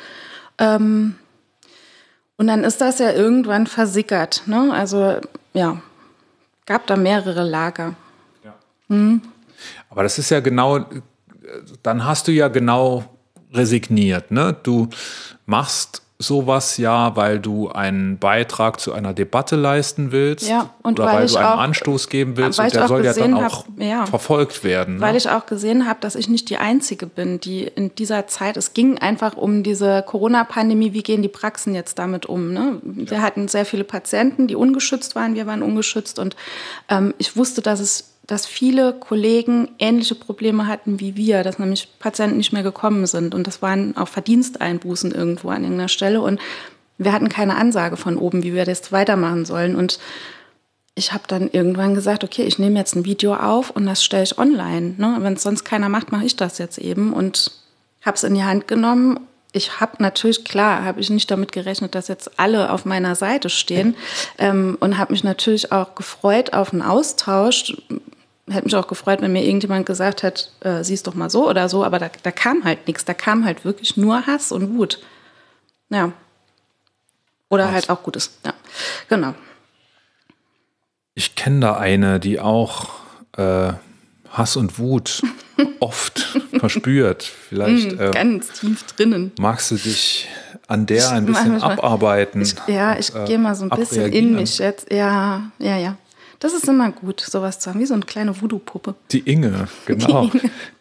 Und dann ist das ja irgendwann versickert. Ne? Also ja, gab da mehrere Lager. Ja. Aber das ist ja genau, dann hast du ja genau resigniert. Ne? Du machst sowas ja, weil du einen Beitrag zu einer Debatte leisten willst, und oder weil du einen Anstoß geben willst, und der soll ja dann auch verfolgt werden. Ne? Weil ich auch gesehen habe, dass ich nicht die Einzige bin, die in dieser Zeit, es ging einfach um diese Corona-Pandemie, wie gehen die Praxen jetzt damit um? Ne? Wir hatten sehr viele Patienten, die ungeschützt waren, wir waren ungeschützt und ich wusste, dass viele Kollegen ähnliche Probleme hatten wie wir, dass nämlich Patienten nicht mehr gekommen sind. Und das waren auch Verdiensteinbußen irgendwo an irgendeiner Stelle. Und wir hatten keine Ansage von oben, wie wir das weitermachen sollen. Und ich habe dann irgendwann gesagt, okay, ich nehme jetzt ein Video auf und das stelle ich online. Ne? Wenn es sonst keiner macht, mache ich das jetzt eben. Und habe es in die Hand genommen. Ich habe natürlich, klar, habe ich nicht damit gerechnet, dass jetzt alle auf meiner Seite stehen. Und habe mich natürlich auch gefreut auf einen Austausch. Hätte mich auch gefreut, wenn mir irgendjemand gesagt hätte, sieh's doch mal so oder so, aber da kam halt nichts. Da kam halt wirklich nur Hass und Wut. Ja. Oder halt auch Gutes. Ja, genau. Ich kenne da eine, die auch Hass und Wut oft verspürt. Vielleicht ganz tief drinnen. Magst du dich an der ein bisschen abarbeiten? Ich gehe mal so ein bisschen in mich jetzt. Ja. Das ist immer gut, sowas zu haben, wie so eine kleine Voodoo-Puppe. Die Inge, genau.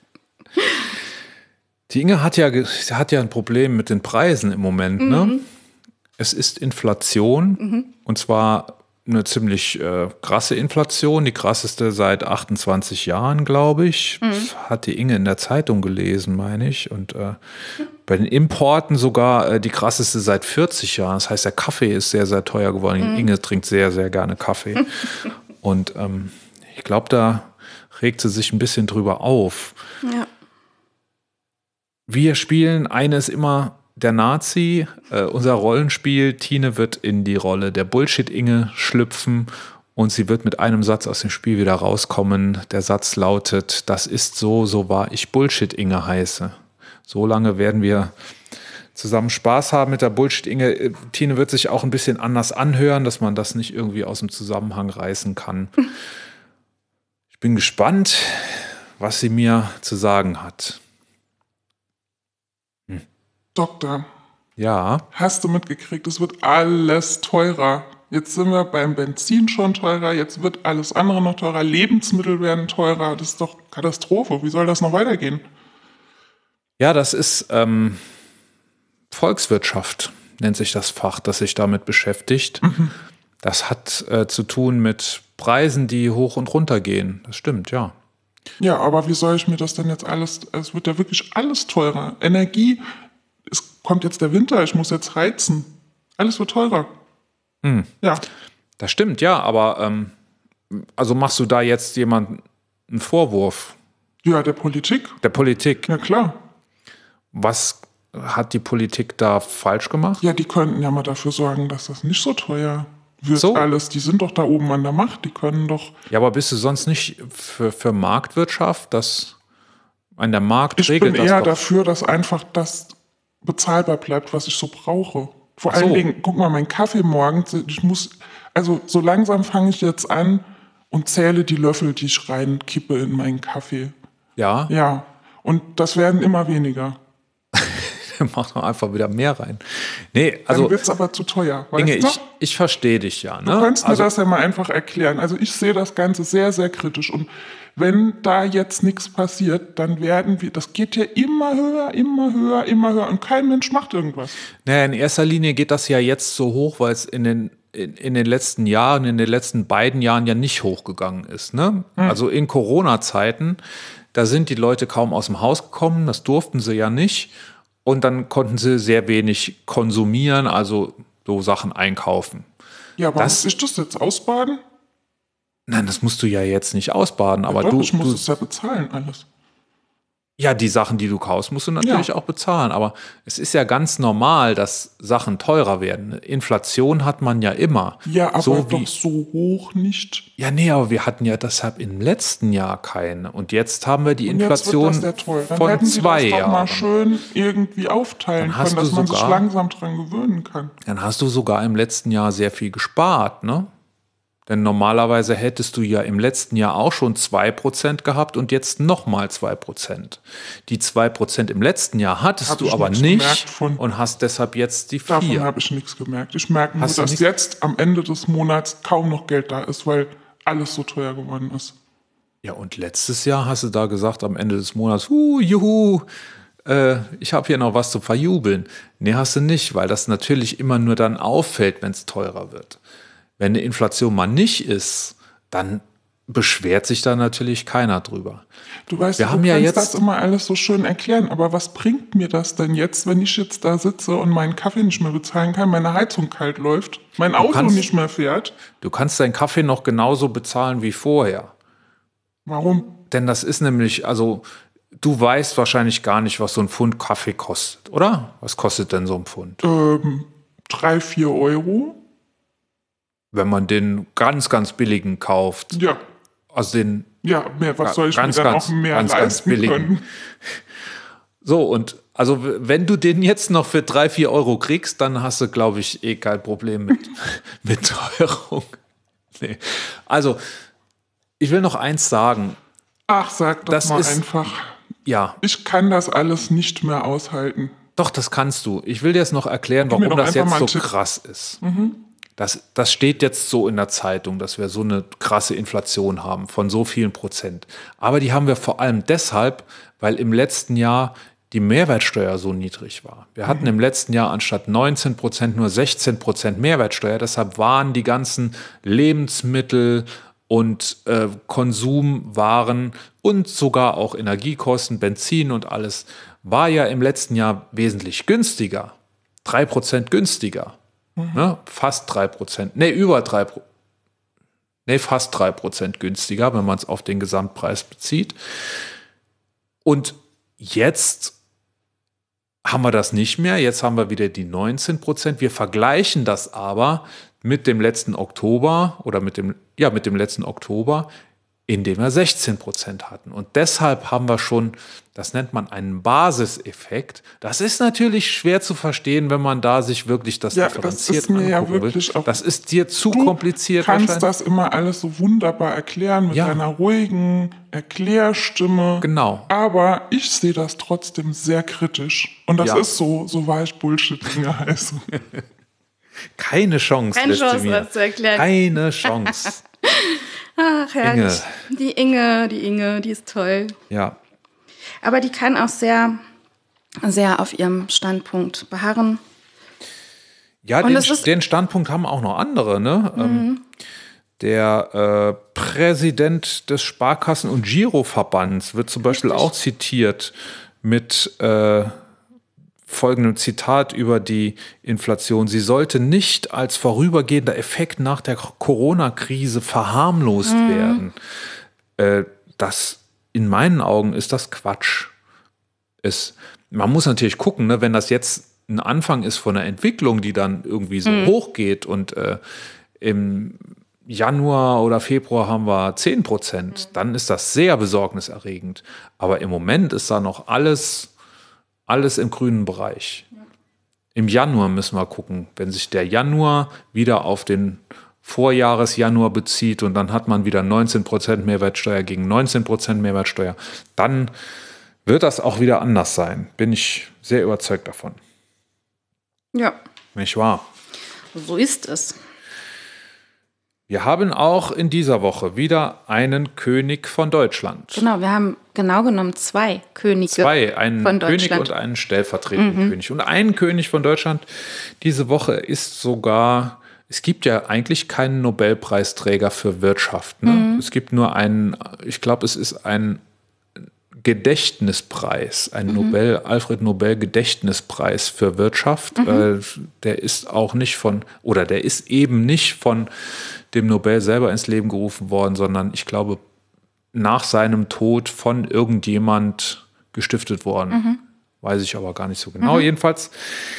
Die Inge hat ja ein Problem mit den Preisen im Moment. Ne? Es ist Inflation, und zwar eine ziemlich krasse Inflation, die krasseste seit 28 Jahren, glaube ich. Hat die Inge in der Zeitung gelesen, meine ich. Und bei den Importen sogar die krasseste seit 40 Jahren. Das heißt, der Kaffee ist sehr, sehr teuer geworden. Inge trinkt sehr, sehr gerne Kaffee. Und ich glaube, da regt sie sich ein bisschen drüber auf. Ja. Wir spielen eines immer der Nazi, unser Rollenspiel. Tine wird in die Rolle der Bullshit-Inge schlüpfen Und sie wird mit einem Satz aus dem Spiel wieder rauskommen. Der Satz lautet, das ist so, so wahr ich Bullshit-Inge heiße. So lange werden wir zusammen Spaß haben mit der Bullshit-Inge. Tine wird sich auch ein bisschen anders anhören, dass man das nicht irgendwie aus dem Zusammenhang reißen kann. Ich bin gespannt, was sie mir zu sagen hat. Doktor, Ja, hast du mitgekriegt, es wird alles teurer. Jetzt sind wir beim Benzin schon teurer, jetzt wird alles andere noch teurer, Lebensmittel werden teurer. Das ist doch Katastrophe. Wie soll das noch weitergehen? ja, das ist Volkswirtschaft, nennt sich das Fach, das sich damit beschäftigt. Das hat zu tun mit Preisen, die hoch und runter gehen. Das stimmt, ja. Ja, aber wie soll ich mir das denn jetzt alles, es wird ja wirklich alles teurer. Energie, es kommt jetzt der Winter, ich muss jetzt heizen. Alles wird teurer. Ja, Das stimmt, ja, aber also machst du da jetzt jemandem einen Vorwurf ja, der Politik. der Politik? Ja, klar. Was hat die Politik da falsch gemacht? Ja, die könnten ja mal dafür sorgen, dass das nicht so teuer wird So. alles. Die sind doch da oben an der Macht, die können doch... Ja, aber bist du sonst nicht für Marktwirtschaft, dass an der Markt Ich regelt bin das eher doch? dafür, dass einfach das bezahlbar bleibt, was ich so brauche. Vor Ach so. allen Dingen, guck mal, mein Kaffee morgens, also so langsam fange ich jetzt an und zähle die Löffel, die ich reinkippe in meinen Kaffee. Ja, Ja, und das werden immer weniger. mach doch einfach wieder mehr rein. Nee, Dann also wird es aber zu teuer. Weißt Inge, du? ich verstehe dich ja. Ne? Du kannst mir Also, das ja mal einfach erklären. Also ich sehe das Ganze sehr, sehr kritisch. Und wenn da jetzt nichts passiert, dann werden wir, das geht ja immer höher, immer höher, immer höher. Und kein Mensch macht irgendwas. naja, in erster Linie geht das ja jetzt so hoch, weil es in den letzten Jahren, in den letzten beiden Jahren ja nicht hochgegangen ist. Ne? Also in Corona-Zeiten, da sind die Leute kaum aus dem Haus gekommen, das durften sie ja nicht. Und dann konnten sie sehr wenig konsumieren, also so Sachen einkaufen. Ja, aber Das- muss ich das jetzt ausbaden? Nein, das musst du ja jetzt nicht ausbaden, aber Doch, du, ich muss es ja bezahlen alles. ja, die Sachen, die du kaufst, musst du natürlich Ja. auch bezahlen. Aber es ist ja ganz normal, dass Sachen teurer werden. Inflation hat man ja immer. Ja, aber so doch so hoch nicht. Ja, nee, aber wir hatten ja deshalb im letzten Jahr keine. Und jetzt haben wir die Und jetzt Inflation wird das sehr teuer. Dann von hätten sie 2 das doch mal Jahren. schön irgendwie aufteilen Dann hast können, dass du man sich sogar- langsam dran gewöhnen kann. Dann hast du sogar im letzten Jahr sehr viel gespart, ne? Denn normalerweise hättest du ja im letzten Jahr auch schon 2% gehabt und jetzt nochmal 2%. Die 2% im letzten Jahr hattest Hab du ich aber nichts nicht gemerkt von. und hast deshalb jetzt die Davon 4. habe ich nichts gemerkt. Ich merke nur, Hast du dass nichts- jetzt am Ende des Monats kaum noch Geld da ist, weil alles so teuer geworden ist. Ja, und letztes Jahr hast du da gesagt, am Ende des Monats, juhu, ich habe hier noch was zu verjubeln. Nee, hast du nicht, weil das natürlich immer nur dann auffällt, wenn es teurer wird. Wenn eine Inflation mal nicht ist, dann beschwert sich da natürlich keiner drüber. Du weißt, Wir du haben ja kannst jetzt- das immer alles so schön erklären, aber was bringt mir das denn jetzt, wenn ich jetzt da sitze und meinen Kaffee nicht mehr bezahlen kann, meine Heizung kalt läuft, mein Auto kannst- nicht mehr fährt? Du kannst deinen Kaffee noch genauso bezahlen wie vorher. Warum? Denn das ist nämlich, also du weißt wahrscheinlich gar nicht, was so ein Pfund Kaffee kostet, oder? Was kostet denn so ein Pfund? 3, 4 Euro? Wenn man den ganz, ganz billigen kauft. Ja, Also den ja, mehr, was soll ich ganz, mir dann ganz, auch mehr ganz, ganz leisten billigen. können? So, und also wenn du den jetzt noch für 3, 4 Euro kriegst, dann hast du, glaube ich, eh kein Problem mit Teuerung. Nee. Also, ich will noch eins sagen. Ach, sag doch Das mal ist- einfach. Ja, Ich kann das alles nicht mehr aushalten. doch, das kannst du. Ich will dir jetzt noch erklären, Gib mir warum doch das einfach mal jetzt einen so Tipp. krass ist. Das steht jetzt so in der Zeitung, dass wir so eine krasse Inflation haben von so vielen Prozent. Aber die haben wir vor allem deshalb, weil im letzten Jahr die Mehrwertsteuer so niedrig war. Wir hatten im letzten Jahr anstatt 19% nur 16% Mehrwertsteuer. Deshalb waren die ganzen Lebensmittel und Konsumwaren und sogar auch Energiekosten, Benzin und alles, war ja im letzten Jahr wesentlich günstiger. 3% günstiger. Ne? Fast 3%. Ne, über 3%. Ne, fast 3% günstiger, wenn man es auf den Gesamtpreis bezieht. Und jetzt haben wir das nicht mehr. Jetzt haben wir wieder die 19%. Wir vergleichen das aber mit dem letzten Oktober oder mit dem mit dem letzten Oktober, in dem wir 16% hatten. Und deshalb haben wir schon, das nennt man einen Basiseffekt. Das ist natürlich schwer zu verstehen, wenn man da sich wirklich das differenziert das ist mir ja wirklich will. Das ist dir zu kompliziert. Du kannst das immer alles so wunderbar erklären mit deiner ruhigen Erklärstimme. Genau. Aber ich sehe das trotzdem sehr kritisch. Und das ist so weich Bullshit-Dinge heißen. Keine Chance, was zu erklären. Keine Chance. Ach, herrlich. Die Inge, die ist toll. Ja. Aber die kann auch sehr, sehr auf ihrem Standpunkt beharren. Ja, den Standpunkt haben auch noch andere, ne? Der Präsident des Sparkassen- und Giroverbands wird zum Beispiel auch zitiert mit folgendem Zitat über die Inflation. Sie sollte nicht als vorübergehender Effekt nach der Corona-Krise verharmlost werden. Das, in meinen Augen, ist das Quatsch. Man muss natürlich gucken, ne, wenn das jetzt ein Anfang ist von einer Entwicklung, die dann irgendwie so hochgeht und im Januar oder Februar haben wir 10%, dann ist das sehr besorgniserregend. Aber im Moment ist da noch alles im grünen Bereich. Im Januar müssen wir gucken, wenn sich der Januar wieder auf den Vorjahresjanuar bezieht und dann hat man wieder 19% Mehrwertsteuer gegen 19% Mehrwertsteuer, dann wird das auch wieder anders sein. Bin ich sehr überzeugt davon. Ja. Nicht wahr? So ist es. Wir haben auch in dieser Woche wieder einen König von Deutschland. Genau, wir haben genau genommen 2 Könige einen von König Deutschland. und einen stellvertretenden König. Und ein König von Deutschland diese Woche ist sogar, es gibt ja eigentlich keinen Nobelpreisträger für Wirtschaft. Ne? Es gibt nur einen, ich glaube, es ist ein Gedächtnispreis, ein Alfred Nobel Gedächtnispreis für Wirtschaft. Der ist auch nicht der ist eben nicht von dem Nobel selber ins Leben gerufen worden, sondern ich glaube, nach seinem Tod von irgendjemand gestiftet worden. Weiß ich aber gar nicht so genau. Jedenfalls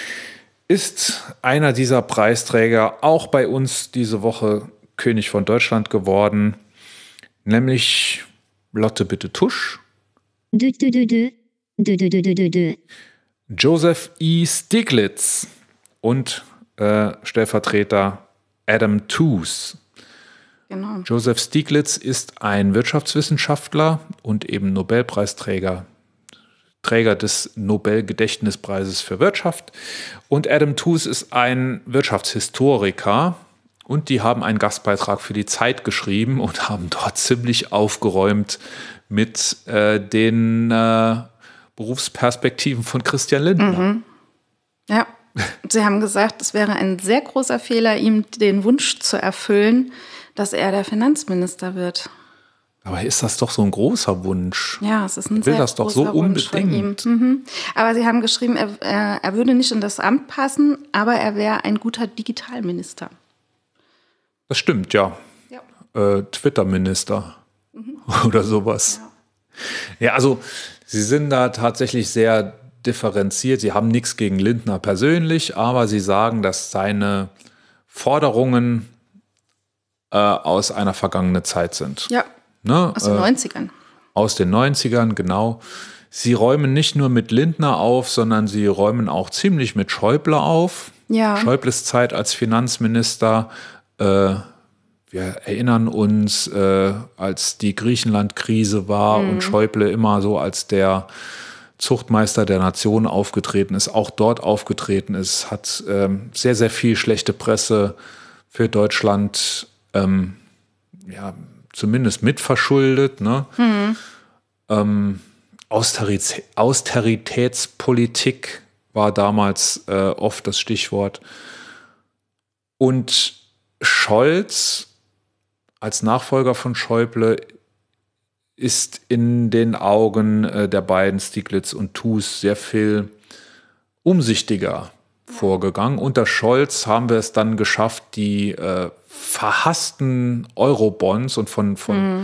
ist einer dieser Preisträger auch bei uns diese Woche König von Deutschland geworden, nämlich Lotte Bitte-Tusch. Joseph E. Stiglitz und Stellvertreter Adam Tooze. Genau. Joseph Stiglitz ist ein Wirtschaftswissenschaftler und eben Nobelpreisträger, Träger des Nobel-Gedächtnispreises für Wirtschaft. Und Adam Tooze ist ein Wirtschaftshistoriker und die haben einen Gastbeitrag für die Zeit geschrieben und haben dort ziemlich aufgeräumt mit den Berufsperspektiven von Christian Lindner. Ja, sie haben gesagt, es wäre ein sehr großer Fehler, ihm den Wunsch zu erfüllen, dass er der Finanzminister wird. Aber ist das doch so ein großer Wunsch? Ja, es ist ein will sehr das doch großer so Wunsch unbedingt. von ihm. Aber sie haben geschrieben, er würde nicht in das Amt passen, aber er wäre ein guter Digitalminister. Das stimmt, ja. Twitter-Minister oder sowas. Ja, also sie sind da tatsächlich sehr differenziert. Sie haben nichts gegen Lindner persönlich, aber sie sagen, dass seine Forderungen aus einer vergangenen Zeit sind. Ja, ne? Aus den 90ern. Aus den 90ern, genau. Sie räumen nicht nur mit Lindner auf, sondern sie räumen auch ziemlich mit Schäuble auf. Ja. Schäubles Zeit als Finanzminister. Wir erinnern uns, als die Griechenland-Krise war und Schäuble immer so als der Zuchtmeister der Nation aufgetreten ist, auch dort aufgetreten ist, hat sehr, sehr viel schlechte Presse für Deutschland zumindest mitverschuldet. Ne? Austeritätspolitik war damals oft das Stichwort. Und Scholz als Nachfolger von Schäuble ist in den Augen der beiden, Stiglitz und Tooze, sehr viel umsichtiger vorgegangen. Unter Scholz haben wir es dann geschafft, die verhassten Eurobonds und von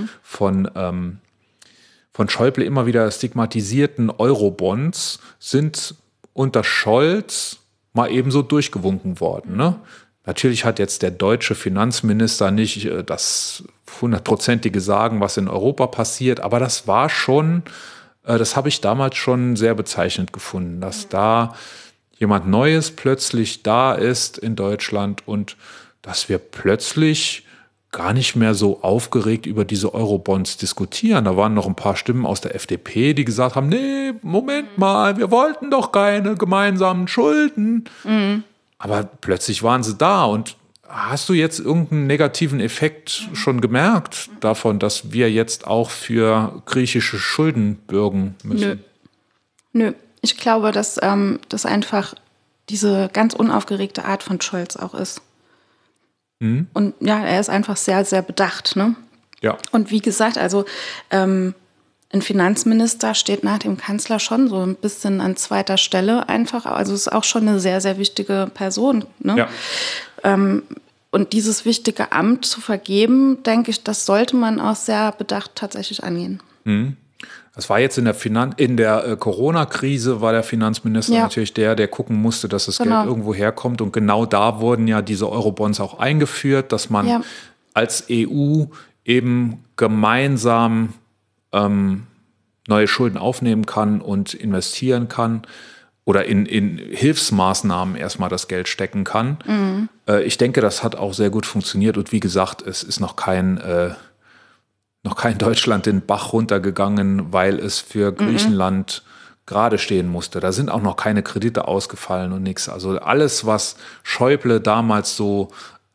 Schäuble immer wieder stigmatisierten Eurobonds sind unter Scholz mal ebenso durchgewunken worden. Ne? Natürlich hat jetzt der deutsche Finanzminister nicht das 100%ige Sagen, was in Europa passiert, aber das war schon, das habe ich damals schon sehr bezeichnend gefunden, dass da jemand Neues plötzlich da ist in Deutschland und dass wir plötzlich gar nicht mehr so aufgeregt über diese Eurobonds diskutieren. Da waren noch ein paar Stimmen aus der FDP, die gesagt haben, nee, Moment mal, wir wollten doch keine gemeinsamen Schulden. Aber plötzlich waren sie da. Und hast du jetzt irgendeinen negativen Effekt schon gemerkt davon, dass wir jetzt auch für griechische Schulden bürgen müssen? Nö. Ich glaube, dass das einfach diese ganz unaufgeregte Art von Scholz auch ist. Und ja, er ist einfach sehr, sehr bedacht. Ne? Ja. Und wie gesagt, also ein Finanzminister steht nach dem Kanzler schon so ein bisschen an zweiter Stelle einfach. Also ist auch schon eine sehr, sehr wichtige Person. Ne? Ja. Und dieses wichtige Amt zu vergeben, denke ich, das sollte man auch sehr bedacht tatsächlich angehen. Das war jetzt in der Corona-Krise, war der Finanzminister natürlich der gucken musste, dass das Geld irgendwo herkommt. Und genau da wurden ja diese Eurobonds auch eingeführt, dass man als EU eben gemeinsam neue Schulden aufnehmen kann und investieren kann oder in Hilfsmaßnahmen erstmal das Geld stecken kann. Ich denke, das hat auch sehr gut funktioniert. Und wie gesagt, es ist noch kein Deutschland den Bach runtergegangen, weil es für Griechenland gerade stehen musste. Da sind auch noch keine Kredite ausgefallen und nichts. Also alles, was Schäuble damals so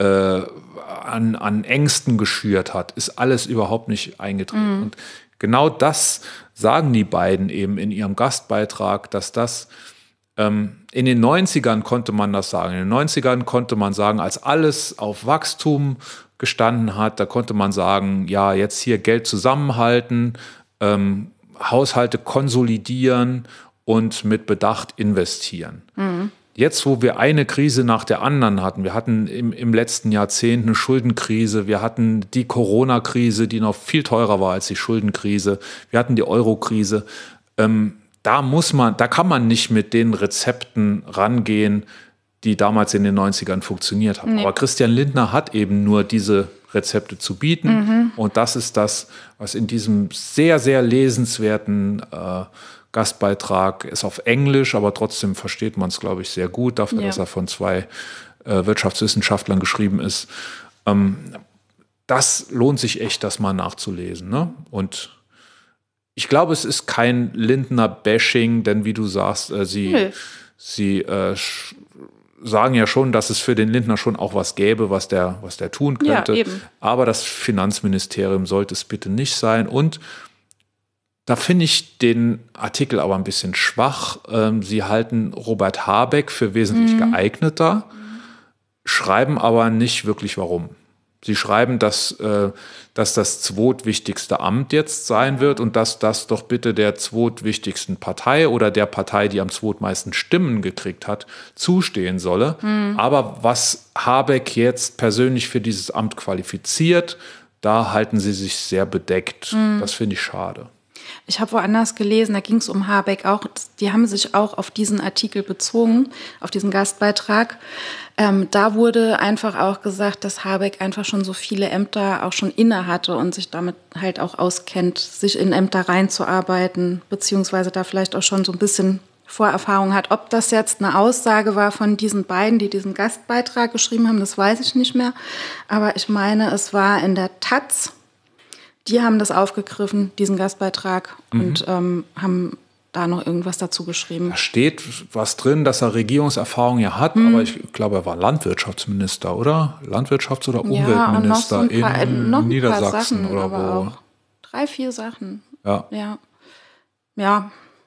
an Ängsten geschürt hat, ist alles überhaupt nicht eingetreten. Und genau das sagen die beiden eben in ihrem Gastbeitrag, dass das in den 90ern konnte man das sagen. In den 90ern konnte man sagen, als alles auf Wachstum gestanden hat, da konnte man sagen, ja, jetzt hier Geld zusammenhalten, Haushalte konsolidieren und mit Bedacht investieren. Jetzt, wo wir eine Krise nach der anderen hatten, wir hatten im letzten Jahrzehnt eine Schuldenkrise, wir hatten die Corona-Krise, die noch viel teurer war als die Schuldenkrise, wir hatten die Euro-Krise, da kann man nicht mit den Rezepten rangehen, die damals in den 90ern funktioniert haben. Nee. Aber Christian Lindner hat eben nur diese Rezepte zu bieten. Und das ist das, was in diesem sehr, sehr lesenswerten Gastbeitrag ist auf Englisch, aber trotzdem versteht man es, glaube ich, sehr gut, dafür, dass er von zwei Wirtschaftswissenschaftlern geschrieben ist. Das lohnt sich echt, das mal nachzulesen. Ne? Und ich glaube, es ist kein Lindner-Bashing, denn wie du sagst, sie sagen ja schon, dass es für den Lindner schon auch was gäbe, was der tun könnte. Ja, aber das Finanzministerium sollte es bitte nicht sein. Und da finde ich den Artikel aber ein bisschen schwach. Sie halten Robert Habeck für wesentlich geeigneter, schreiben aber nicht wirklich warum. Sie schreiben, dass das zweitwichtigste Amt jetzt sein wird und dass das doch bitte der zweitwichtigsten Partei oder der Partei, die am zweitmeisten Stimmen gekriegt hat, zustehen solle. Aber was Habeck jetzt persönlich für dieses Amt qualifiziert, da halten sie sich sehr bedeckt. Das finde ich schade. Ich habe woanders gelesen, da ging es um Habeck auch. Die haben sich auch auf diesen Artikel bezogen, auf diesen Gastbeitrag. Da wurde einfach auch gesagt, dass Habeck einfach schon so viele Ämter auch schon inne hatte und sich damit halt auch auskennt, sich in Ämter reinzuarbeiten, beziehungsweise da vielleicht auch schon so ein bisschen Vorerfahrung hat. Ob das jetzt eine Aussage war von diesen beiden, die diesen Gastbeitrag geschrieben haben, das weiß ich nicht mehr. Aber ich meine, es war in der Taz. Die haben das aufgegriffen, diesen Gastbeitrag, und haben da noch irgendwas dazu geschrieben. Da steht was drin, dass er Regierungserfahrung ja hat, aber ich glaube, er war Landwirtschaftsminister, oder? Landwirtschafts- oder Umweltminister und noch so in Niedersachsen Sachen, oder wo? Auch 3, 4 Sachen. Ja.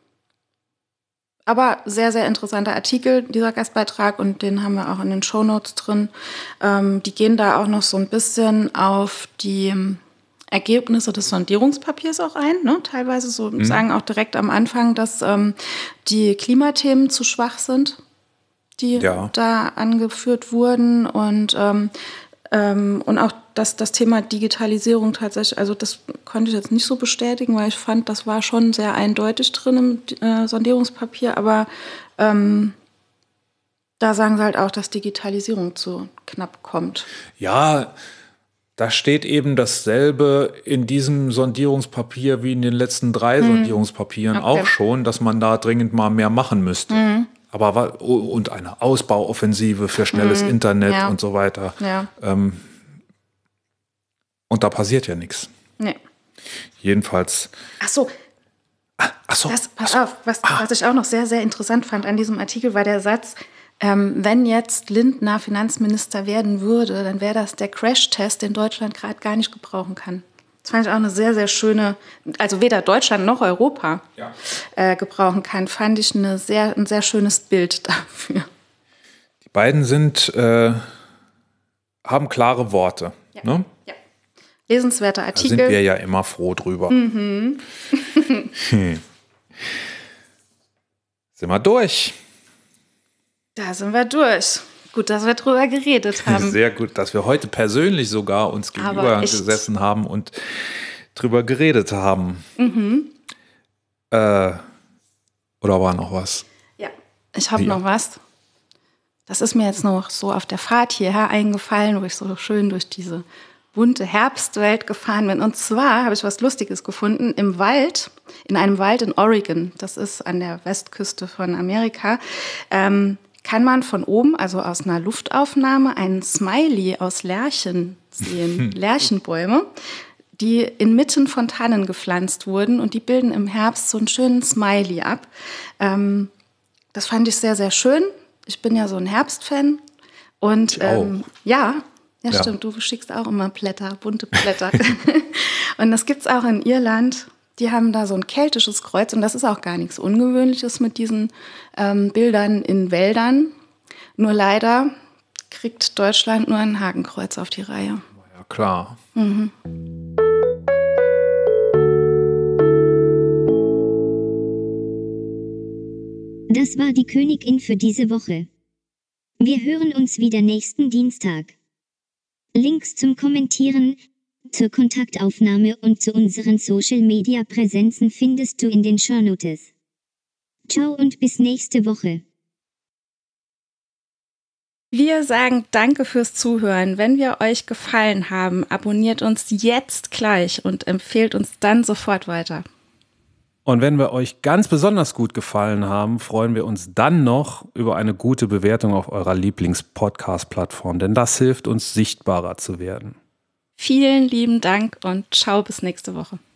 Aber sehr, sehr interessanter Artikel, dieser Gastbeitrag, und den haben wir auch in den Shownotes drin. Die gehen da auch noch so ein bisschen auf die Ergebnisse des Sondierungspapiers auch ein, ne? Teilweise so sagen auch direkt am Anfang, dass die Klimathemen zu schwach sind, die da angeführt wurden, und auch das Thema Digitalisierung tatsächlich, also das konnte ich jetzt nicht so bestätigen, weil ich fand, das war schon sehr eindeutig drin im Sondierungspapier, aber da Da sagen sie halt auch, dass Digitalisierung zu knapp kommt. Ja, da steht eben dasselbe in diesem Sondierungspapier wie in den letzten 3 Sondierungspapieren auch schon, dass man da dringend mal mehr machen müsste. Aber und eine Ausbauoffensive für schnelles Internet und so weiter. Ja. Und da passiert ja nichts. Nee. Jedenfalls. Ach so. Pass auf, was ich auch noch sehr, sehr interessant fand an diesem Artikel, war der Satz, wenn jetzt Lindner Finanzminister werden würde, dann wäre das der Crash-Test, den Deutschland gerade gar nicht gebrauchen kann. Das fand ich auch eine sehr, sehr schöne, also weder Deutschland noch Europa gebrauchen kann, fand ich ein sehr schönes Bild dafür. Die beiden haben klare Worte. Ja. Ne? Ja. Lesenswerter Artikel. Da sind wir ja immer froh drüber. Sind wir durch. Da sind wir durch. Gut, dass wir drüber geredet haben. Sehr gut, dass wir heute persönlich sogar uns gegenüber gesessen haben und drüber geredet haben. Oder war noch was? Ja, ich habe noch was. Das ist mir jetzt noch so auf der Fahrt hierher eingefallen, wo ich so schön durch diese bunte Herbstwelt gefahren bin. Und zwar habe ich was Lustiges gefunden in einem Wald in Oregon. Das ist an der Westküste von Amerika. Kann man von oben, also aus einer Luftaufnahme, einen Smiley aus Lärchen sehen. Lärchenbäume, die inmitten von Tannen gepflanzt wurden. Und die bilden im Herbst so einen schönen Smiley ab. Das fand ich sehr, sehr schön. Ich bin ja so ein Herbstfan. Und ja, stimmt, du schickst auch immer Blätter, bunte Blätter. Und das gibt's auch in Irland. Die haben da so ein keltisches Kreuz und das ist auch gar nichts Ungewöhnliches mit diesen Bildern in Wäldern. Nur leider kriegt Deutschland nur ein Hakenkreuz auf die Reihe. Ja, klar. Das war die Königin für diese Woche. Wir hören uns wieder nächsten Dienstag. Links zum Kommentieren, zur Kontaktaufnahme und zu unseren Social-Media-Präsenzen findest du in den Shownotes. Ciao und bis nächste Woche. Wir sagen danke fürs Zuhören. Wenn wir euch gefallen haben, abonniert uns jetzt gleich und empfehlt uns dann sofort weiter. Und wenn wir euch ganz besonders gut gefallen haben, freuen wir uns dann noch über eine gute Bewertung auf eurer Lieblings-Podcast-Plattform, denn das hilft uns, sichtbarer zu werden. Vielen lieben Dank und ciao bis nächste Woche.